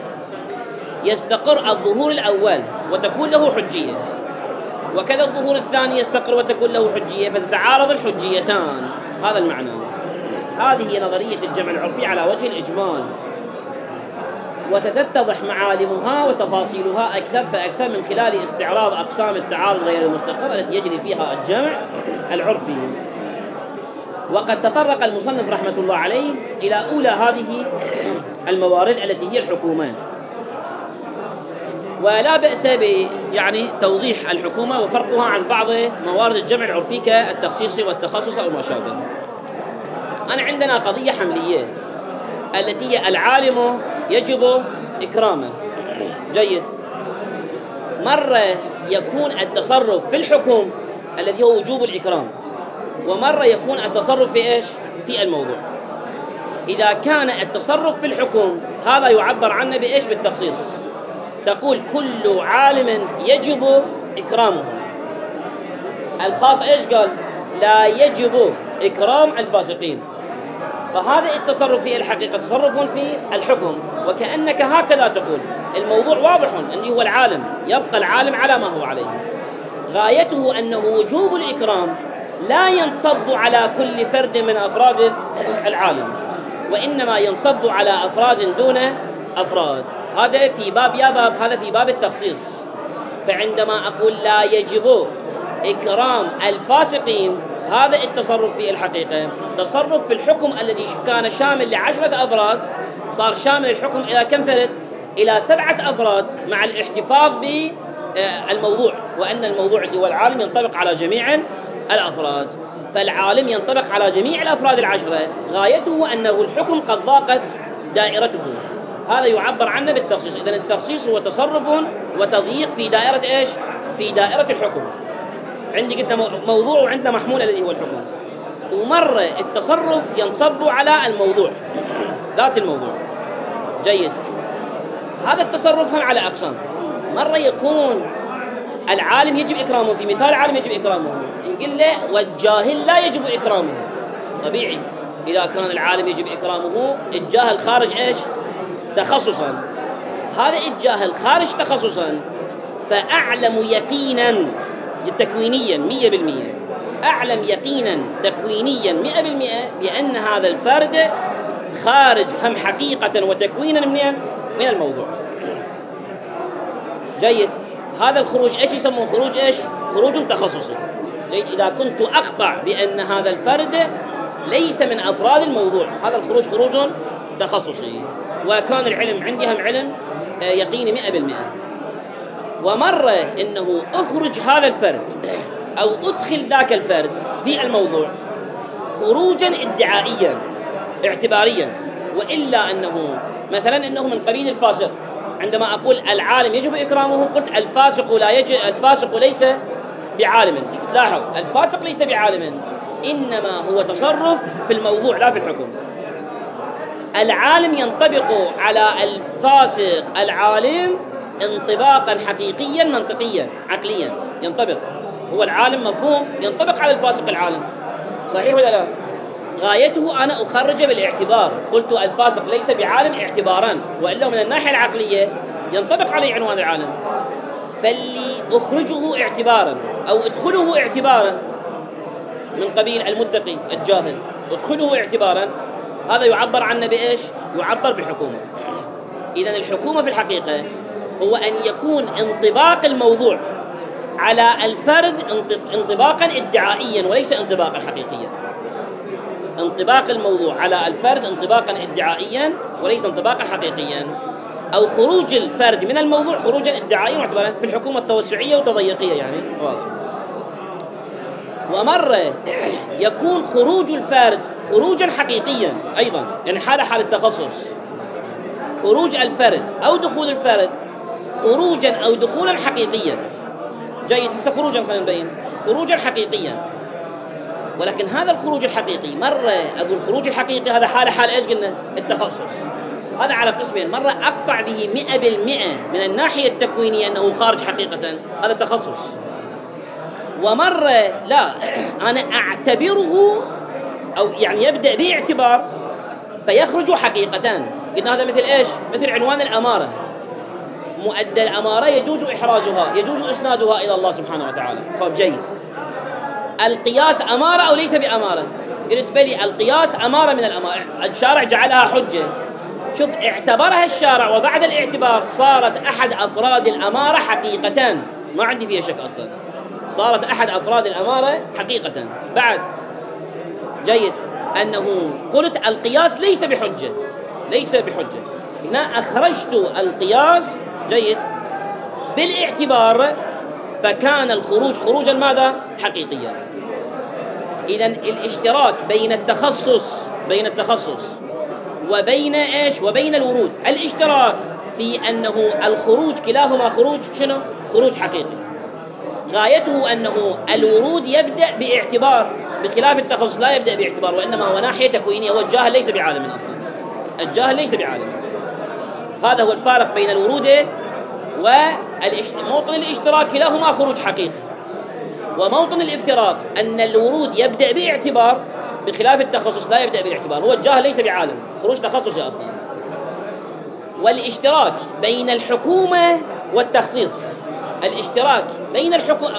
يستقر الظهور الأول وتكون له حجية، وكذا الظهور الثاني يستقر وتكون له حجية، فتتعارض الحجيتان. هذا المعنى. هذه نظرية الجمع العرفي على وجه الإجمال، وستتضح معالمها وتفاصيلها أكثر فأكثر من خلال استعراض أقسام التعارض غير المستقر التي يجري فيها الجمع العرفي. وقد تطرق المصنف رحمة الله عليه إلى أولى هذه الموارد التي هي الحكومة، ولا بأس يعني توضيح الحكومة وفرقها عن بعض موارد الجمع العرفي كالتخصيص والتخصص أو ما شابه. أنا عندنا قضية حملية التي هي العالم يجب إكرامه. جيد. مرة يكون التصرف في الحكم الذي هو وجوب الإكرام، ومرة يكون التصرف في إيش؟ في الموضوع. إذا كان التصرف في الحكم هذا يعبر عنه بإيش؟ بالتخصيص. تقول كل عالم يجب إكرامه. الخاص إيش قال؟ لا يجب إكرام الفاسقين. فهذا التصرف في الحقيقة تصرف في الحكم، وكأنك هكذا تقول الموضوع واضح أنه هو العالم، يبقى العالم على ما هو عليه. غايته أنه وجوب الإكرام لا ينصب على كل فرد من أفراد العالم، وإنما ينصب على أفراد دون أفراد. هذا في باب يا باب هذا في باب التخصيص. فعندما أقول لا يجب إكرام الفاسقين هذا التصرف في الحقيقة تصرف في الحكم الذي كان شامل ل10 أفراد صار شامل الحكم إلى كم فرد؟ إلى 7 أفراد، مع الاحتفاظ بالموضوع، وأن الموضوع اللي هو العالم ينطبق على جميع الأفراد. فالعالم ينطبق على جميع الأفراد 10. غايته أنه الحكم قد ضاقت دائرته. هذا يعبر عنه بالتخصيص. إذن التخصيص هو تصرف وتضييق في دائرة إيش؟ في دائرة الحكم. عندي قلت موضوع وعندنا محمول الذي هو الحكم. ومرة التصرف ينصب على الموضوع ذات الموضوع. جيد. هذا التصرف هم على أقسام. مرة يكون العالم يجب إكرامه، في مثال العالم يجب إكرامه نقول له والجاهل لا يجب إكرامه. طبيعي إذا كان العالم يجب إكرامه الجاهل خارج إيش؟ تخصصا. هذا الجاهل خارج تخصصا فأعلم يقينا تكوينيا 100%، أعلم يقينا تكوينيا 100% بأن هذا الفرد خارج هم حقيقة وتكوينا من الموضوع. جيد. هذا الخروج إيش يسمونه؟ خروج إيش؟ خروج تخصصي. إذا كنت أقطع بأن هذا الفرد ليس من أفراد الموضوع هذا الخروج خروج تخصصي، وكان العلم عندي هم علم يقيني 100%. ومرة إنه أخرج هذا الفرد أو أدخل ذاك الفرد في الموضوع خروجا ادعائيا اعتباريا، وإلا أنه مثلا إنه من قبيل الفاسق. عندما أقول العالم يجب إكرامه قلت الفاسق ليس بعالم. شوف تلاحظ الفاسق ليس بعالم، إنما هو تصرف في الموضوع لا في الحكم. العالم ينطبق على الفاسق العالم انطباقا حقيقيا منطقيا عقليا. ينطبق، هو العالم مفهوم ينطبق على الفاسق العالم. صحيح ولا لا؟ غايته أنا أخرج بالاعتبار. قلت الفاسق ليس بعالم اعتبارا، وإلا من الناحية العقلية ينطبق عليه عنوان العالم. فاللي أخرجه اعتبارا أو أدخله اعتبارا من قبيل المتقي الجاهل أدخله اعتبارا هذا يعبر عنه بإيش؟ يعبر بالحكومة. إذن الحكومة في الحقيقة هو أن يكون انطباق الموضوع على الفرد انطباقا ادعائيا وليس انطباقا حقيقيا. انطباق الموضوع على الفرد انطباقا ادعائيا وليس انطباقا حقيقيا، أو خروج الفرد من الموضوع خروجا ادعائيا واعتبارا في الحكومة التوسعية وتضيقية يعني واضح. ومرة يكون خروج الفرد خروجا حقيقيا أيضا، يعني حال التخصص، خروج الفرد أو دخول الفرد خروجا أو دخولا حقيقيا. جيد، لسه خروجا، خلينا نبين خروجا حقيقيا. ولكن هذا الخروج الحقيقي، مرة أقول خروج الحقيقي هذا حال إيش قلنا؟ التخصص. هذا على قسمين، مرة أقطع به 100% من الناحية التكوينية أنه خارج حقيقة، هذا التخصص. ومرة لا، أنا أعتبره أو يعني يبدأ باعتبار فيخرج حقيقة. قلنا هذا مثل إيش؟ مثل عنوان الأمارة. مؤدى الأمارة يجوز إحرازها، يجوز إسنادها إلى الله سبحانه وتعالى. طيب جيد، القياس أمارة أو ليس بأمارة؟ قلت بلي القياس أمارة من الأمارة، الشارع جعلها حجة. شوف، اعتبرها الشارع وبعد الاعتبار صارت أحد أفراد الأمارة حقيقة، ما عندي فيها شك أصلا، صارت أحد أفراد الأمارة حقيقة. بعد جيد، أنه قلت القياس ليس بحجة، ليس بحجة، هنا أخرجت القياس جيد بالاعتبار، فكان الخروج خروجا ماذا؟ حقيقيا. إذن الاشتراك بين التخصص وبين إيش؟ وبين الورود. الاشتراك في أنه الخروج كلاهما خروج شنو؟ خروج حقيقي. غايته أنه الورود يبدأ باعتبار، بخلاف التخصص لا يبدأ باعتبار، وإنما هو ناحية تكوينية. والجاهل ليس بعالم أصلا، الجاهل ليس بعالم. هذا هو الفارق بين الورود وموطن الاشتراك، كلاهما خروج حقيقي. وموطن الافتراق أن الورود يبدأ باعتبار، بخلاف التخصص لا يبدأ بالاعتبار. هو الجاهل ليس بعالم، خروج تخصصي أصلا. والاشتراك بين الحكومة والتخصيص، الاشتراك بين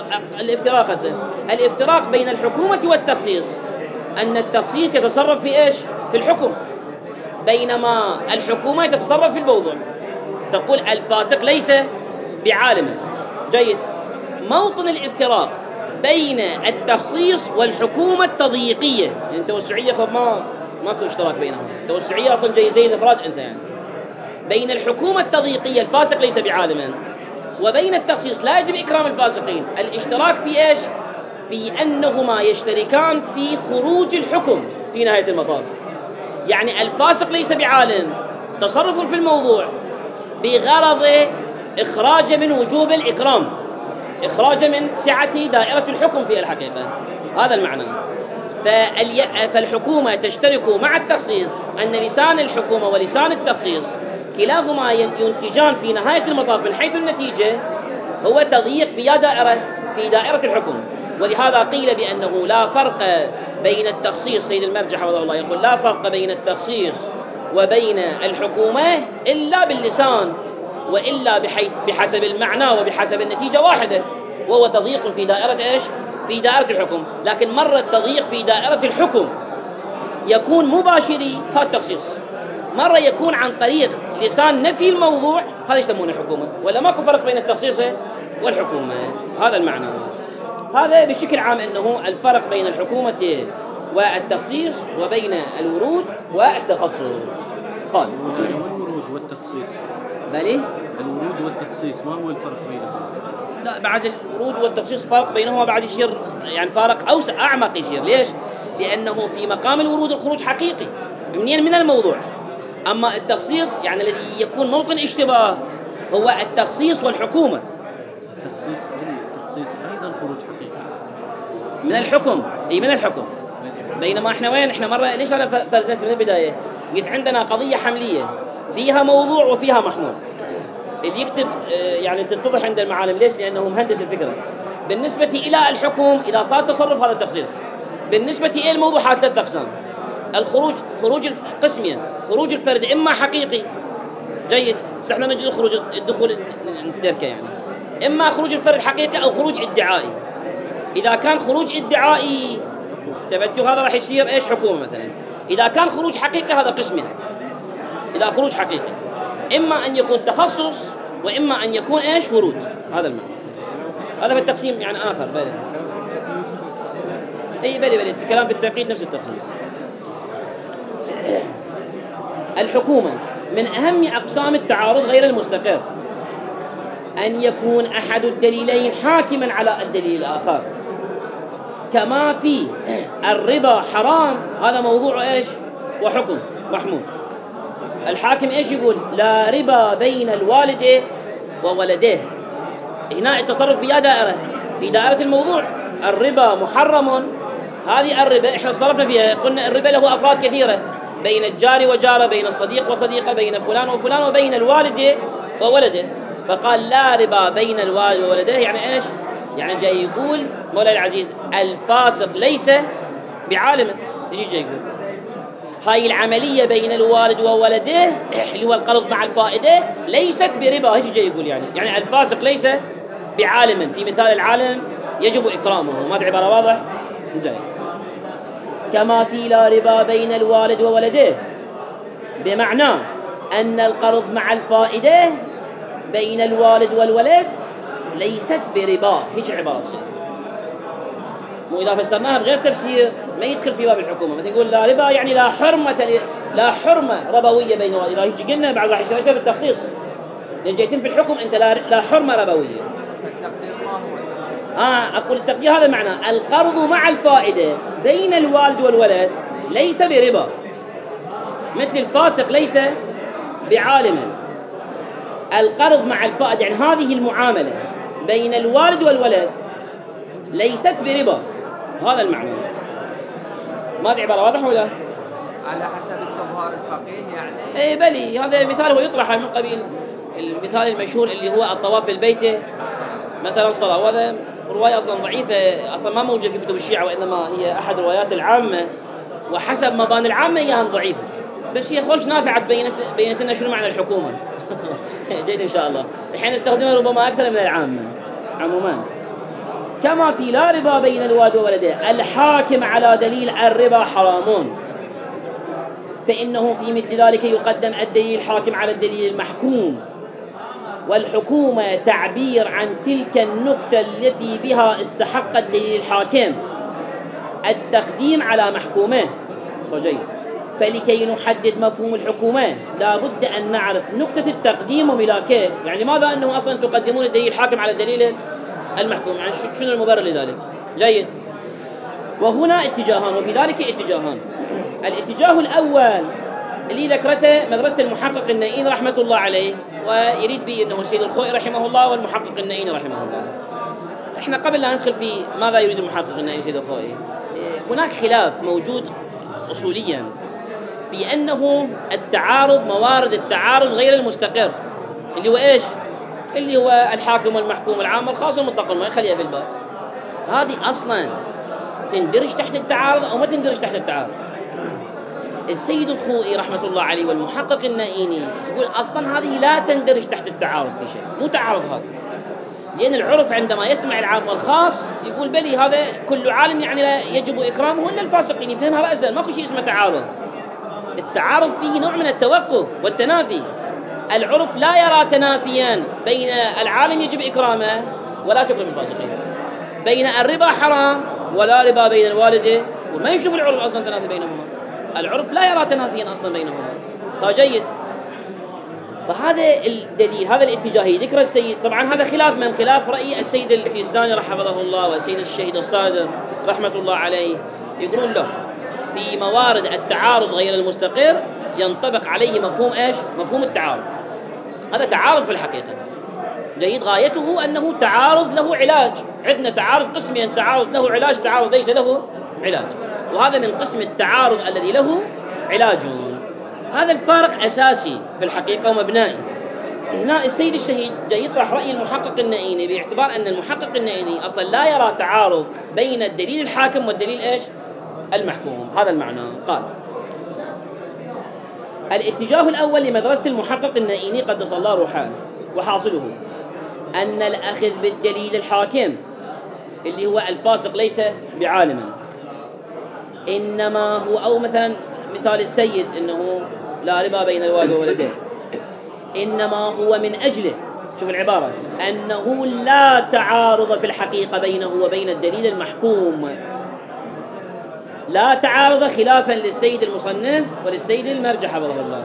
الافتراق بين الحكومة والتخصيص، أن التخصيص يتصرف في إيش؟ في الحكم، بينما الحكومة تتصرف في الموضوع. تقول الفاسق ليس بعالم. جيد، موطن الافتراق بين التخصيص والحكومة التضييقية، يعني التوسعية ماكو اشتراك بينهم، التوسعية أصلا زي الإفراد أنت، يعني بين الحكومة التضييقية الفاسق ليس بعالم، وبين التخصيص لا يجب إكرام الفاسقين. الاشتراك في إيش؟ في أنهما يشتركان في خروج الحكم في نهاية المطاف. يعني الفاسق ليس بعالم، تصرف في الموضوع بغرض إخراج من وجوب الإكرام، إخراج من سعة دائرة الحكم في الحقيقة، هذا المعنى. فالحكومة تشترك مع التخصيص، أن لسان الحكومة ولسان التخصيص كلاهما ينتجان في نهاية المطاف من حيث النتيجة هو تضييق في دائرة الحكم. ولهذا قيل بأنه لا فرق بين التخصيص، سيد المرجع حفظه الله يقول لا فرق بين التخصيص وبين الحكومة إلا باللسان، وإلا بحسب المعنى وبحسب النتيجة واحدة، وهو تضييق في دائرة إيش؟ في دائرة الحكم. لكن مرة التضييق في دائرة الحكم يكون مباشري، هذا التخصيص. مرة يكون عن طريق لسان نفي الموضوع، هذا يسمونه حكومة. ولا ماكو فرق بين التخصيص والحكومة، هذا المعنى. هذا بشكل عام أنه الفرق بين الحكومة والتخصيص وبين الورود والتخصص. قال الورود والتخصيص، بلي الورود والتخصيص ما هو الفرق بينهم؟ لا، بعد الورود والتخصيص فرق بينهما، بعد يصير يعني فارق أوسع أعمق يصير. ليش؟ لأنه في مقام الورود الخروج حقيقي من الموضوع. أما التخصيص يعني الذي يكون موطن اشتباه هو التخصيص والحكومة. التخصيص أيضا خروج حقيقي من الحكم، أي من الحكم. بينما إحنا وين؟ إحنا مرة ليش أنا فرزت من البداية قلت عندنا قضية حملية فيها موضوع وفيها محمول. اللي يكتب يعني تتضح عند المعالم. ليش؟ لأنه مهندس الفكرة. بالنسبة إلى الحكم إذا صار تصرف هذا التخصيص. بالنسبة إلى الموضوعات ثلاث أقسام: خروج قسمين: خروج الفرد إما حقيقي، جيد، احنا نجد الدخول التركة يعني، إما خروج الفرد حقيقي أو خروج ادعائي. إذا كان خروج ادعائي تبتوا هذا راح يصير إيش؟ حكومة مثلا. إذا كان خروج حقيقي هذا قسمين. إذا خروج حقيقي إما أن يكون تخصص وإما أن يكون إيش؟ ورود. هذا المعنى. هذا في التقسيم يعني آخر. بلي أي بلي الكلام في التعقيد نفس التخصيص. الحكومة من أهم أقسام التعارض غير المستقر أن يكون أحد الدليلين حاكما على الدليل الآخر. كما في الربا حرام، هذا موضوع إيش وحكم محمود. الحاكم إيش يقول؟ لا ربا بين الوالد وولده. هنا التصرف في دائرة، في دائرة الموضوع. الربا محرم، هذه الربا إحنا صرفنا فيها، قلنا الربا له أفراد كثيرة، بين الجار وجاره، بين الصديق وصديقه، بين فلان وفلان، وبين الوالد وولده. فقال لا ربا بين الوالد وولده، يعني إيش؟ يعني جاي يقول مولاي العزيز الفاسق ليس بعالم. يجي جاي يقول هاي العملية بين الوالد وولده اللي هو القرض مع الفائدة ليست بربا. يجي جاي يقول يعني الفاسق ليس بعالم، في مثال العالم يجب إكرامه. ما أدري عبارة واضح؟ جاي كما في لا ربا بين الوالد وولده، بمعنى أن القرض مع الفائدة بين الوالد والولد ليست بربا. هيك العبارة تصير، مو إذا فسرناها بغير تفسير ما يدخل في باب الحكومة. مثلا نقول لا ربا يعني لا حرمة ربوية بين الوالد. إذا يجي قلنا بعد راح يشتغل بالتخصيص، لأن جيتين في الحكم أنت لا حرمة ربوية. أقول التقدير هذا معنى القرض مع الفائدة بين الوالد والولد ليس بربا، مثل الفاسق ليس بعالم. القرض مع الفائدة يعني هذه المعاملة بين الوالد والولد ليست بربا، هذا المعنى. ما ادري عبارة واضحة ولا؟ على حسب استظهار الفقيه يعني. اي بلي، هذا مثال هو يطرح من قبيل المثال المشهور اللي هو الطواف في البيت مثلا صلاة، وهذا رواية أصلا ضعيفة، أصلا ما موجودة في كتب الشيعة، وإنما هي أحد الروايات العامة، وحسب مباني العامة هي ضعيفة، بس هي خوش نافعة بينت لنا شنو معنى الحكومة. جيد إن شاء الله الحين نستخدمها ربما أكثر من العامة. عموما كما في لا ربا بين الوالد وولده، الحاكم على دليل الربا حرام، فإنه في مثل ذلك يقدم الدليل الحاكم على الدليل المحكوم، والحكومة تعبير عن تلك النقطة التي بها استحق الدليل الحاكم التقديم على محكومه. طيب، فلكي نحدد مفهوم الحكومة لا بد أن نعرف نقطة التقديم وملاكه، يعني لماذا أنه أصلا تقدمون الدليل الحاكم على الدليل المحكوم، يعني شنو المبرر لذلك؟ جيد. وهنا اتجاهان، وفي ذلك اتجاهان. الاتجاه الأول اللي ذكرته مدرسة المحقق النائين رحمة الله عليه، ويريد به أنه السيد الخوئي رحمه الله والمحقق النائين رحمه الله. احنا قبل لا ندخل في ماذا يريد المحقق النائين السيد الخوئي، هناك خلاف موجود أصوليا في أنه موارد التعارض غير المستقر، اللي هو إيش؟ اللي هو الحاكم والمحكوم، العام والخاص والمطلق، ما يخليها بالباب. هذه أصلا تندرج تحت التعارض أو ما تندرج تحت التعارض؟ السيد الخوئي رحمة الله عليه والمحقق النائيني يقول أصلا هذه لا تندرج تحت التعارض في شيء، مو تعارض هذا، لأن العرف عندما يسمع العام والخاص يقول بلي هذا كل عالم يعني لا يجب إكرامه إلا الفاسقين، يفهمها رأسا، ماكو شيء اسمه تعارض. التعارض فيه نوع من التوقف والتنافي. العرف لا يرى تنافيا بين العالم يجب إكرامه ولا تكرم الفاسقين، بين الربا حرام ولا ربا بين الوالد، وما يشوف العرف أصلا تنافي بينهما. العرف لا يرى تنافيا أصلا بينهما. فجيد، فهذا الدليل، هذا الاتجاهي ذكر السيد. طبعا هذا خلاف من خلاف رأي السيد السيستاني حفظه الله والسيد الشهيد الصادر رحمة الله عليه. يقولون له في موارد التعارض غير المستقر ينطبق عليه مفهوم إيش؟ مفهوم التعارض. هذا تعارض في الحقيقة. جيد، غايته أنه تعارض له علاج. عندنا تعارض قسمين، تعارض له علاج، تعارض ليس له علاج، وهذا من قسم التعارض الذي له علاج. هذا الفارق أساسي في الحقيقة ومبنائي. هنا السيد الشهيد جاي يطرح رأي المحقق النائيني باعتبار أن المحقق النائيني أصلا لا يرى تعارض بين الدليل الحاكم والدليل إيش؟ المحكوم. هذا المعنى. قال الاتجاه الأول لمدرسة المحقق النائيني قدس الله روحه وحاصله أن الأخذ بالدليل الحاكم اللي هو الفاسق ليس بعالم، إنما هو، أو مثلا مثال السيد إنه لا ربا بين الوالد وولده، إنما هو من أجله، شوف العبارة، أنه لا تعارض في الحقيقة بينه وبين الدليل المحكوم. لا تعارض خلافا للسيد المصنف وللسيد المرجع حفظه الله.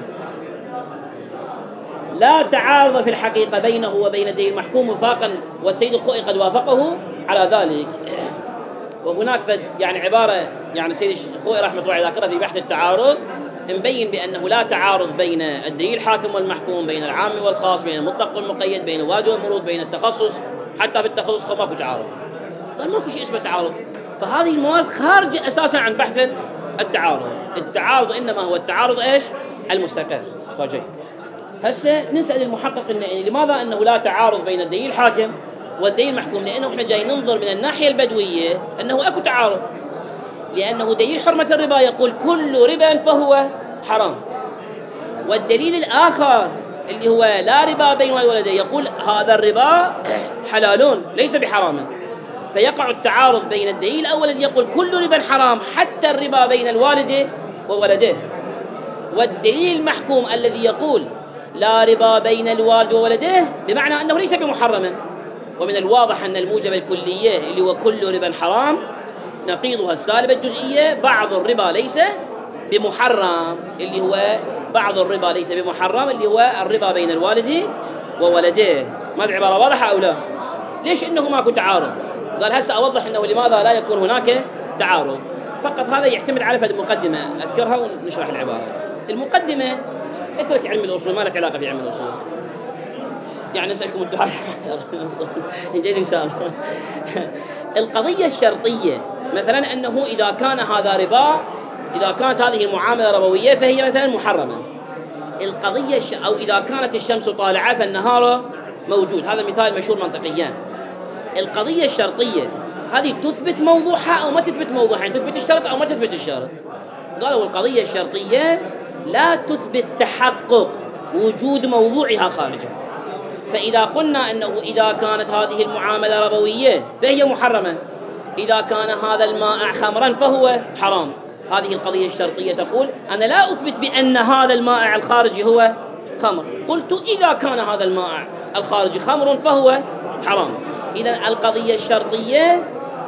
لا تعارض في الحقيقة بينه وبين الدليل المحكوم وفاقا، والسيد الخوئي قد وافقه على ذلك. وهناك يعني عبارة يعني سيد الخوئي رحمة الله عليه ذاكرها في بحث التعارض، مبين بأنه لا تعارض بين الدليل الحاكم والمحكوم، بين العام والخاص، بين المطلق والمقيد، بين الواجب والمفروض، بين التخصص، حتى في التخصص ماكو تعارض. قال ماكو شيء اسمه تعارض، فهذه المواد خارجة أساسا عن بحث التعارض. التعارض إنما هو التعارض إيش؟ المستقر. فجأة هسه نسأل المحقق النائي لماذا أنه لا تعارض بين الدليل الحاكم والدليل المحكوم؟ لأنه إحنا جاي ننظر من الناحية البدوية أنه أكو تعارض، لأنه دليل حرمة الربا يقول كل ربا فهو حرام، والدليل الآخر اللي هو لا ربا بين الولدين يقول هذا الربا حلال ليس بحرام، فيقع التعارض بين الدليل الأول الذي يقول كل ربا حرام حتى الربا بين الوالد وولده، والدليل المحكوم الذي يقول لا ربا بين الوالد وولده، بمعنى أنه ليس بمحرم. ومن الواضح أن الموجب الكلية اللي هو كل ربا حرام نقيضها السالبة الجزئية بعض الربا ليس بمحرم، اللي هو بعض الربا ليس بمحرم اللي هو الربا بين الوالد وولده. ما العبارة واضحة أو لا؟ ليش إنه ماكو تعارض؟ قال هسه أوضح إنه لماذا لا يكون هناك تعارض. فقط هذا يعتمد على فد مقدمة أذكرها ونشرح العبارة. المقدمة اترك علم الأصول، ما لك علاقة في علم الأصول، يعني نسألكم انتم جيد إن شاء الله. القضية الشرطية مثلا أنه إذا كان هذا ربا، إذا كانت هذه المعاملة ربوية فهي مثلا محرمة. القضية أو إذا كانت الشمس طالعة فالنهار موجود، هذا مثال مشهور منطقيا. القضية الشرطية هذه تثبت موضوعها أو ما تثبت موضوعها، يعني تثبت الشرط أو ما تثبت الشرط. قالوا القضية الشرطية لا تثبت تحقق وجود موضوعها خارجها. فإذا قلنا أنه إذا كانت هذه المعاملة ربوية فهي محرمة، إذا كان هذا المائع خمرا فهو حرام، هذه القضية الشرطية تقول أنا لا أثبت بأن هذا المائع الخارجي هو خمر، قلت إذا كان هذا المائع الخارجي خمر فهو حرام. إذن القضية الشرطية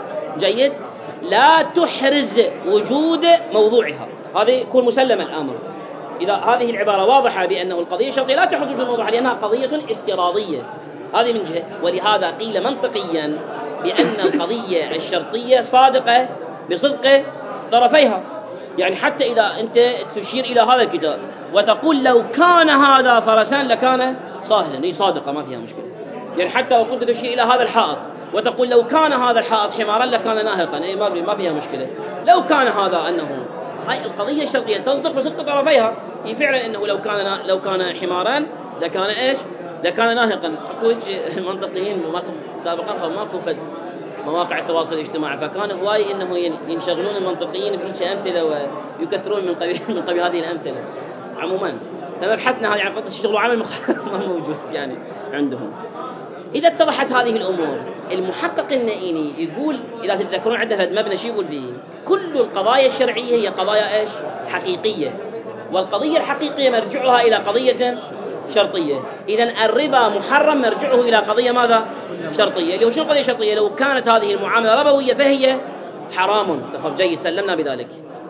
جيد لا تحرز وجود موضوعها، هذا يكون مسلم الأمر. إذا هذه العبارة واضحة بأنه القضية الشرطية لا تحرز وجود موضوعها لأنها قضية افتراضية، هذه من جهة. ولهذا قيل منطقيا بأن القضية الشرطية صادقة بصدق طرفيها. يعني حتى إذا أنت تشير إلى هذا الكتاب وتقول لو كان هذا فرسان لكان صاهلا، هي صادقة ما فيها مشكلة. يعني حتى لو كنت تشير إلى هذا الحائط وتقول لو كان هذا الحائط حمارا لكان ناهقا، ما فيها مشكلة. لو كان هذا أنه هاي القضية الشرطية تصدق بصدق طرفيها، هي فعلا أنه لو كان حمارا لكان إيش؟ لكان ناهقا. أكو منطقيين سابقا فماكو فد مواقع التواصل الاجتماعي، فكان هواي انه ينشغلون المنطقيين بهيك امثله ويكثرون من قبيل هذه الامثله. عموما فمبحثنا هذا عن قضيه الشغل وعمل ما موجود يعني عندهم. اذا اتضحت هذه الامور، المحقق النائيني يقول اذا تتذكرون عنده فد مبنى شو يقول فيه؟ كل القضايا الشرعيه هي قضايا ايش؟ حقيقيه، والقضيه الحقيقيه مرجعها الى قضيه شرطية. إذن الربا محرم مرجعه إلى قضية ماذا؟ شرطية. اللي هو شو القضية الشرطية؟ لو كانت هذه المعاملة ربوية فهي حرام. تفهم جيد، سلمنا بذلك.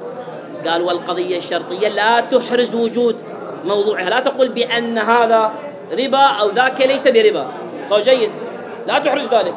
قال والقضية الشرطية لا تحرز وجود موضوعها، لا تقول بأن هذا ربا أو ذاك ليس بربا. تفهم جيد، لا تحرز ذلك.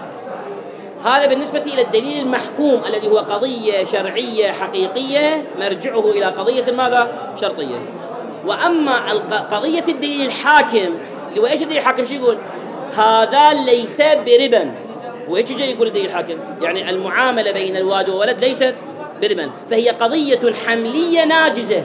هذا بالنسبة إلى الدليل المحكوم الذي هو قضية شرعية حقيقية مرجعه إلى قضية ماذا؟ شرطية. وأما قضية الدليل الحاكم اللي هو إيش الدليل الحاكم؟ شو يقول؟ هذا ليس بربا. وإيش جاي يقول الدليل الحاكم؟ يعني المعاملة بين الوالد وولد ليست بربا، فهي قضية حملية ناجزة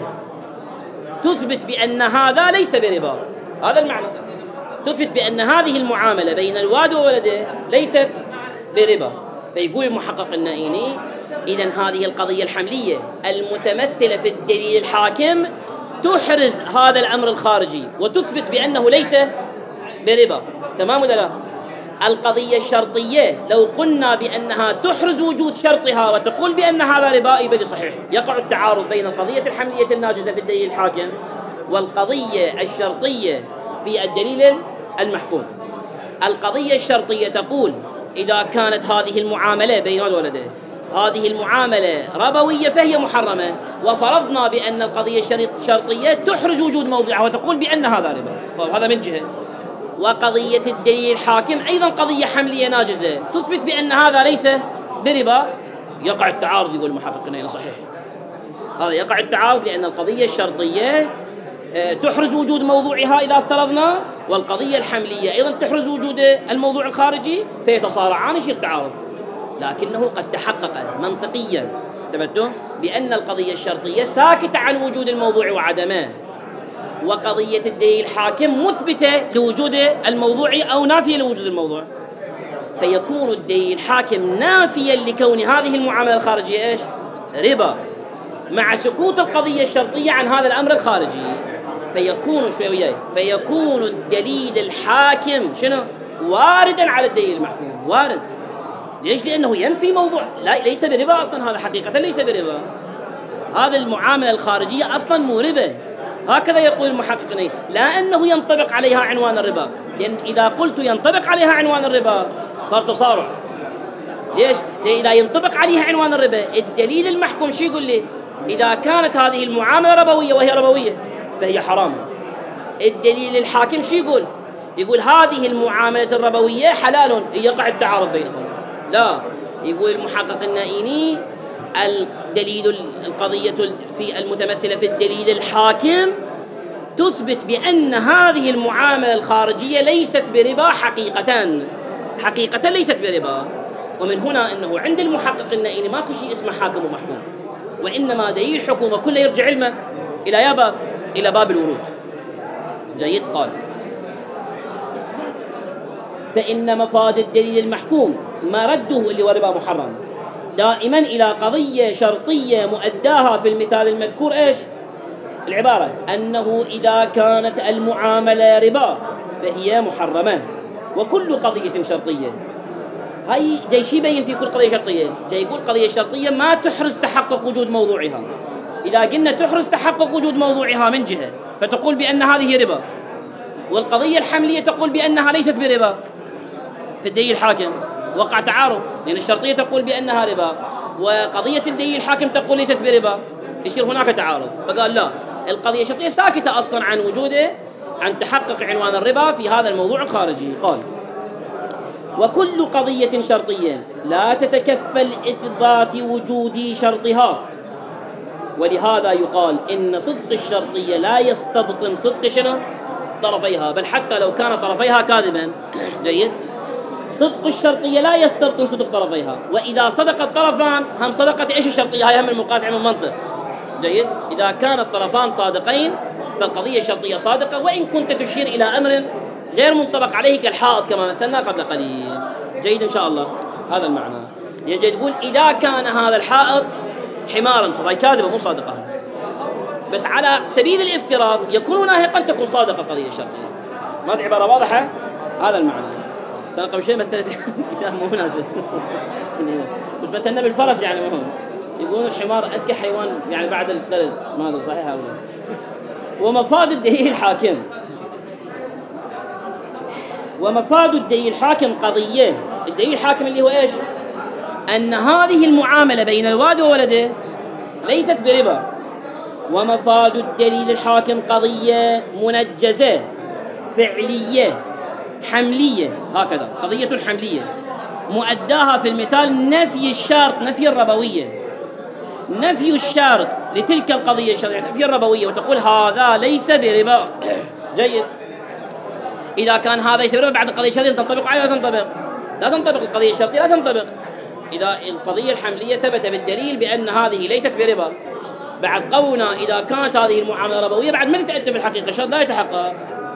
تثبت بأن هذا ليس بربا. هذا المعنى، تثبت بأن هذه المعاملة بين الوالد وولده ليست بربا. فيقول المحقق النائيني إذن هذه القضية الحملية المتمثلة في الدليل الحاكم تحرز هذا الأمر الخارجي وتثبت بأنه ليس بربا. تمام ولا لا؟ القضية الشرطية لو قلنا بأنها تحرز وجود شرطها وتقول بأن هذا ربا يبقى صحيح. يقع التعارض بين القضية الحملية الناجزة في الدليل الحاكم والقضية الشرطية في الدليل المحكوم. القضية الشرطية تقول إذا كانت هذه المعاملة بين ولده هذه المعاملة ربوية فهي محرمة، وفرضنا بأن القضية الشرطية تحرز وجود موضوعها وتقول بأن هذا ربا. هذا من جهة. وقضية الدليل الحاكم أيضا قضية حملية ناجزة تثبت بأن هذا ليس بربا يقع التعارض، يقول المحقق النائي صحيح، هذا يقع التعارض لأن القضية الشرطية تحرز وجود موضوعها إذا افترضنا، والقضية الحملية أيضا تحرز وجود الموضوع الخارجي، فيتصارعان، يصير تعارض. لكنه قد تحقق منطقيا، انتبهتم، بأن القضية الشرطية ساكتة عن وجود الموضوع وعدمه، وقضية الدليل الحاكم مثبتة لوجود الموضوع أو نافية لوجود الموضوع، فيكون الدليل الحاكم نافيا لكون هذه المعاملة الخارجية إيش؟ ربا، مع سكوت القضية الشرطية عن هذا الأمر الخارجي. فيكون الدليل الحاكم شنو؟ واردا على الدليل المحكوم. وارد، ليش؟ لأنه ينفي موضوع، ليس بربا أصلا، هذا حقيقة ليس بربا، هذا المعاملة الخارجية أصلا مو ربا، هكذا يقول المحققين، لا أنه ينطبق عليها عنوان الربا، لأن إذا قلت ينطبق عليها عنوان الربا صار تصارع. ليش؟ لأن إذا ينطبق عليها عنوان الربا، الدليل المحكوم شو يقول لي؟ إذا كانت هذه المعاملة ربوية وهي ربوية فهي حرام. الدليل الحاكم شو يقول؟ يقول هذه المعاملة الربوية حلال، يقع التعارض بينهم. لا، يقول المحقق النائيني الدليل القضية في المتمثلة في الدليل الحاكم تثبت بأن هذه المعاملة الخارجية ليست بربا حقيقة ليست بربا. ومن هنا أنه عند المحقق النائيني ماكو شيء اسمه حاكم ومحكوم، وإنما دليل الحكومة كله يرجع علمه إلى باب الورود. جيد. قال فإن مفاد الدليل المحكوم مرده اللي هو ربا محرم دائما إلى قضية شرطية مؤداها في المثال المذكور. إيش العبارة؟ أنه إذا كانت المعاملة ربا فهي محرمة. وكل قضية شرطية، هاي جاي شي بين في كل قضية شرطية، جاي يقول قضية شرطية ما تحرز تحقق وجود موضوعها. إذا قلنا تحرز تحقق وجود موضوعها من جهة فتقول بأن هذه ربا، والقضية الحملية تقول بأنها ليست بربا، في الدليل الحاكم وقع تعارض، لأن الشرطية تقول بأنها ربا وقضية الدليل الحاكم تقول ليست بربا، يصير هناك تعارض. فقال لا، القضية الشرطية ساكتة أصلا عن وجوده، عن تحقق عنوان الربا في هذا الموضوع الخارجي. قال وكل قضية شرطية لا تتكفل إثبات وجود شرطها، ولهذا يقال إن صدق الشرطية لا يستبطن صدق شنو؟ طرفيها، بل حتى لو كان طرفيها كاذبا. جيد. صدق الشرطية لا يستبطن صدق طرفيها، وإذا صدق الطرفان هم صدقت إيش الشرطية؟ هاي هم المقاطع من المنطق. جيد. إذا كان الطرفان صادقين فالقضية الشرطية صادقة، وإن كنت تشير إلى أمر غير منطبق عليه كالحائط كما مثلنا قبل قليل. جيد إن شاء الله هذا المعنى. يجي تقول إذا كان هذا الحائط حمارا فهي كاذبة مو صادقة، بس على سبيل الافتراض يكون ناهقا تكون صادقة القضية الشرطية. ما هذه عبارة واضحة؟ هذا المعنى. سنة قبل شيء مثلت كتاب مو مناسب مش مثلنا بالفرس يعني مهم، يقولون الحمار أذكى حيوان يعني بعد القرد، ما هذا صحيح أولا. ومفاد الدليل الحاكم، ومفاد الدليل الحاكم قضية. الدليل الحاكم اللي هو إيش؟ أن هذه المعاملة بين الوالد وولده ليست بربا. ومفاد الدليل الحاكم قضية منجزة فعلية حملية، هكذا قضية حملية مؤداها في المثال نفي الشرط، نفي الربوية، نفي الشرط لتلك القضية الشرعية، نفي الربوية، وتقول هذا ليس بربا. جيد. إذا كان هذا ليس بربا بعد القضية الشرعية تنطبق عليه ولا تنطبق؟ لا تنطبق القضية الشرعية، لا تنطبق. إذا القضية الحملية ثبت بالدليل بأن هذه ليست بربا، بعد قولنا إذا كانت هذه المعاملة ربوية بعد ما تتأتى بالحقيقة الشرط لا يتحقق.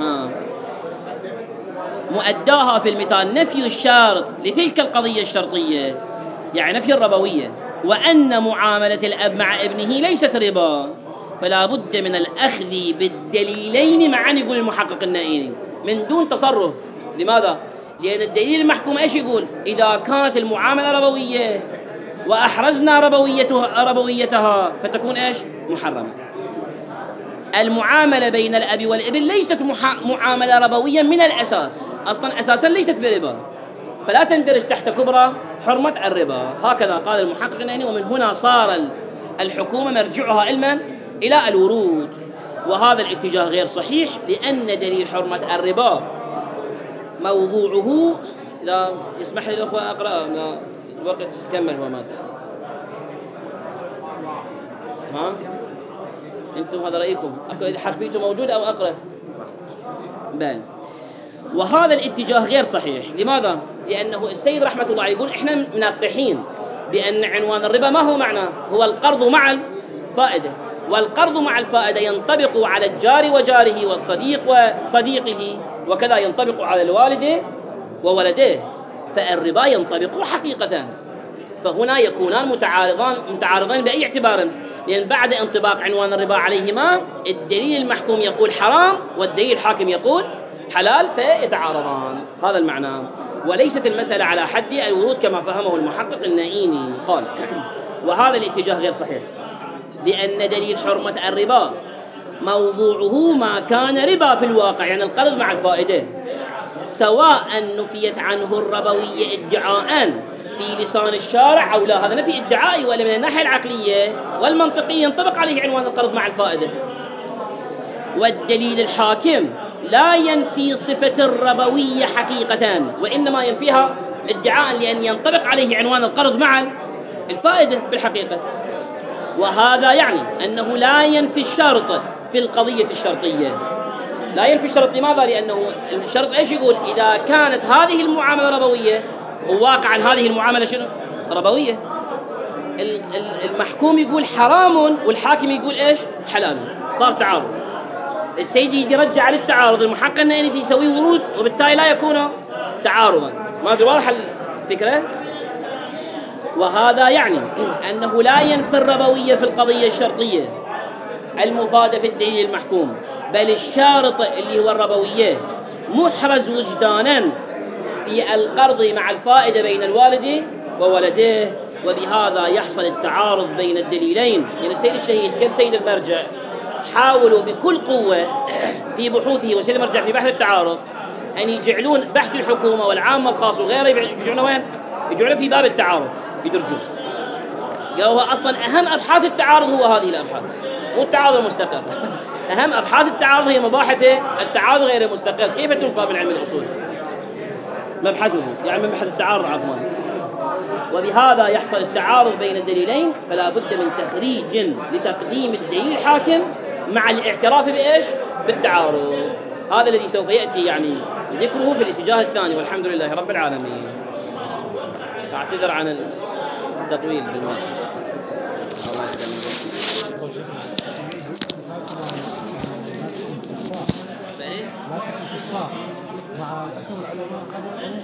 مؤداها في المثال نفي الشرط لتلك القضية الشرطية، يعني نفي الربوية، وأن معاملة الأب مع ابنه ليست ربا، فلا بد من الأخذ بالدليلين معا. يقول المحقق النائيني من دون تصرف. لماذا؟ لأن الدليل المحكوم إيش يقول؟ إذا كانت المعاملة ربوية وأحرزنا ربويتها فتكون إيش؟ محرمة. المعاملة بين الأب والابن ليست معاملة ربوية من الأساس، أصلا أساسا ليست بربا، فلا تندرج تحت كبرى حرمة الربا. هكذا قال المحقق النائيني. ومن هنا صار الحكومة مرجعها علما إلى الورود، وهذا الاتجاه غير صحيح، لأن دليل حرمة الربا موضوعه، إذا يسمح لي الأخوة أقرأ، لا الوقت كمل هو مات. تمام؟ أنتم هذا رأيكم، إذا حرفيته موجود أو أقرأ؟ بل وهذا الاتجاه غير صحيح. لماذا؟ لأنه السيد رحمة الله يقول إحنا منقحين بأن عنوان الربا ما هو معناه؟ هو القرض مع الفائدة، والقرض مع الفائدة ينطبق على الجار وجاره والصديق وصديقه، وكذا ينطبق على الوالد وولده، فالربا ينطبق حقيقة. فهنا يكونان متعارضان بأي اعتبار؟ لأن بعد انطباق عنوان الربا عليهما الدليل المحكوم يقول حرام والدليل الحاكم يقول حلال، فيتعارضان. هذا المعنى، وليست المسألة على حد الورود كما فهمه المحقق النائيني. قال وهذا الاتجاه غير صحيح، لأن دليل حرمة الربا موضوعه ما كان ربا في الواقع، يعني القرض مع الفائدة، سواء نفيت عنه الربوية ادعاء في لسان الشارع أو لا. هذا نفي ادعائي، ولا من الناحية العقلية والمنطقية ينطبق عليه عنوان القرض مع الفائدة. والدليل الحاكم لا ينفي صفة الربوية حقيقة، وإنما ينفيها ادعاء، لأن ينطبق عليه عنوان القرض مع الفائدة في الحقيقة. وهذا يعني أنه لا ينفي الشرط في القضية الشرطية. لا ينفي الشرط. لماذا؟ لأنه الشرط إيش يقول؟ إذا كانت هذه المعاملة ربوية، وواقعا هذه المعاملة شنو؟ ربوية. المحكوم يقول حرام والحاكم يقول إيش؟ حلال. صار تعارض. السيد يرجع على التعارض، المحقق أنه يسوي ورود، وبالتالي لا يكون تعارضا. ما أدري واضح الفكرة؟ وهذا يعني أنه لا ينفي الربوية في القضية الشرطية المفادة في الدليل المحكوم، بل الشارط اللي هو الربوية محرز وجدانا في القرض مع الفائدة بين الوالد وولده، وبهذا يحصل التعارض بين الدليلين. يعني السيد الشهيد كالسيد المرجع حاولوا بكل قوة في بحوثه، والسيد المرجع في بحث التعارض، أن يجعلون بحث الحكومة والعامة الخاص وغيره يجعلونه وين؟ يجعلونه في باب التعارض، يدرجون. قالوا أصلا أهم أبحاث التعارض هو هذه الأبحاث، مو التعارض المستقر. أهم أبحاث التعارض هي مباحث التعارض غير المستقر، كيف تنفى من علم الأصول؟ مبحثه يعني مبحث التعارض عفوا. وبهذا يحصل التعارض بين الدليلين، فلا بد من تخريج لتقديم الدليل الحاكم مع الاعتراف بإيش؟ بالتعارض. هذا الذي سوف يأتي يعني ذكره في الاتجاه الثاني، والحمد لله رب العالمين. أعتذر عن التطويل بالوقت. الله يسلمك.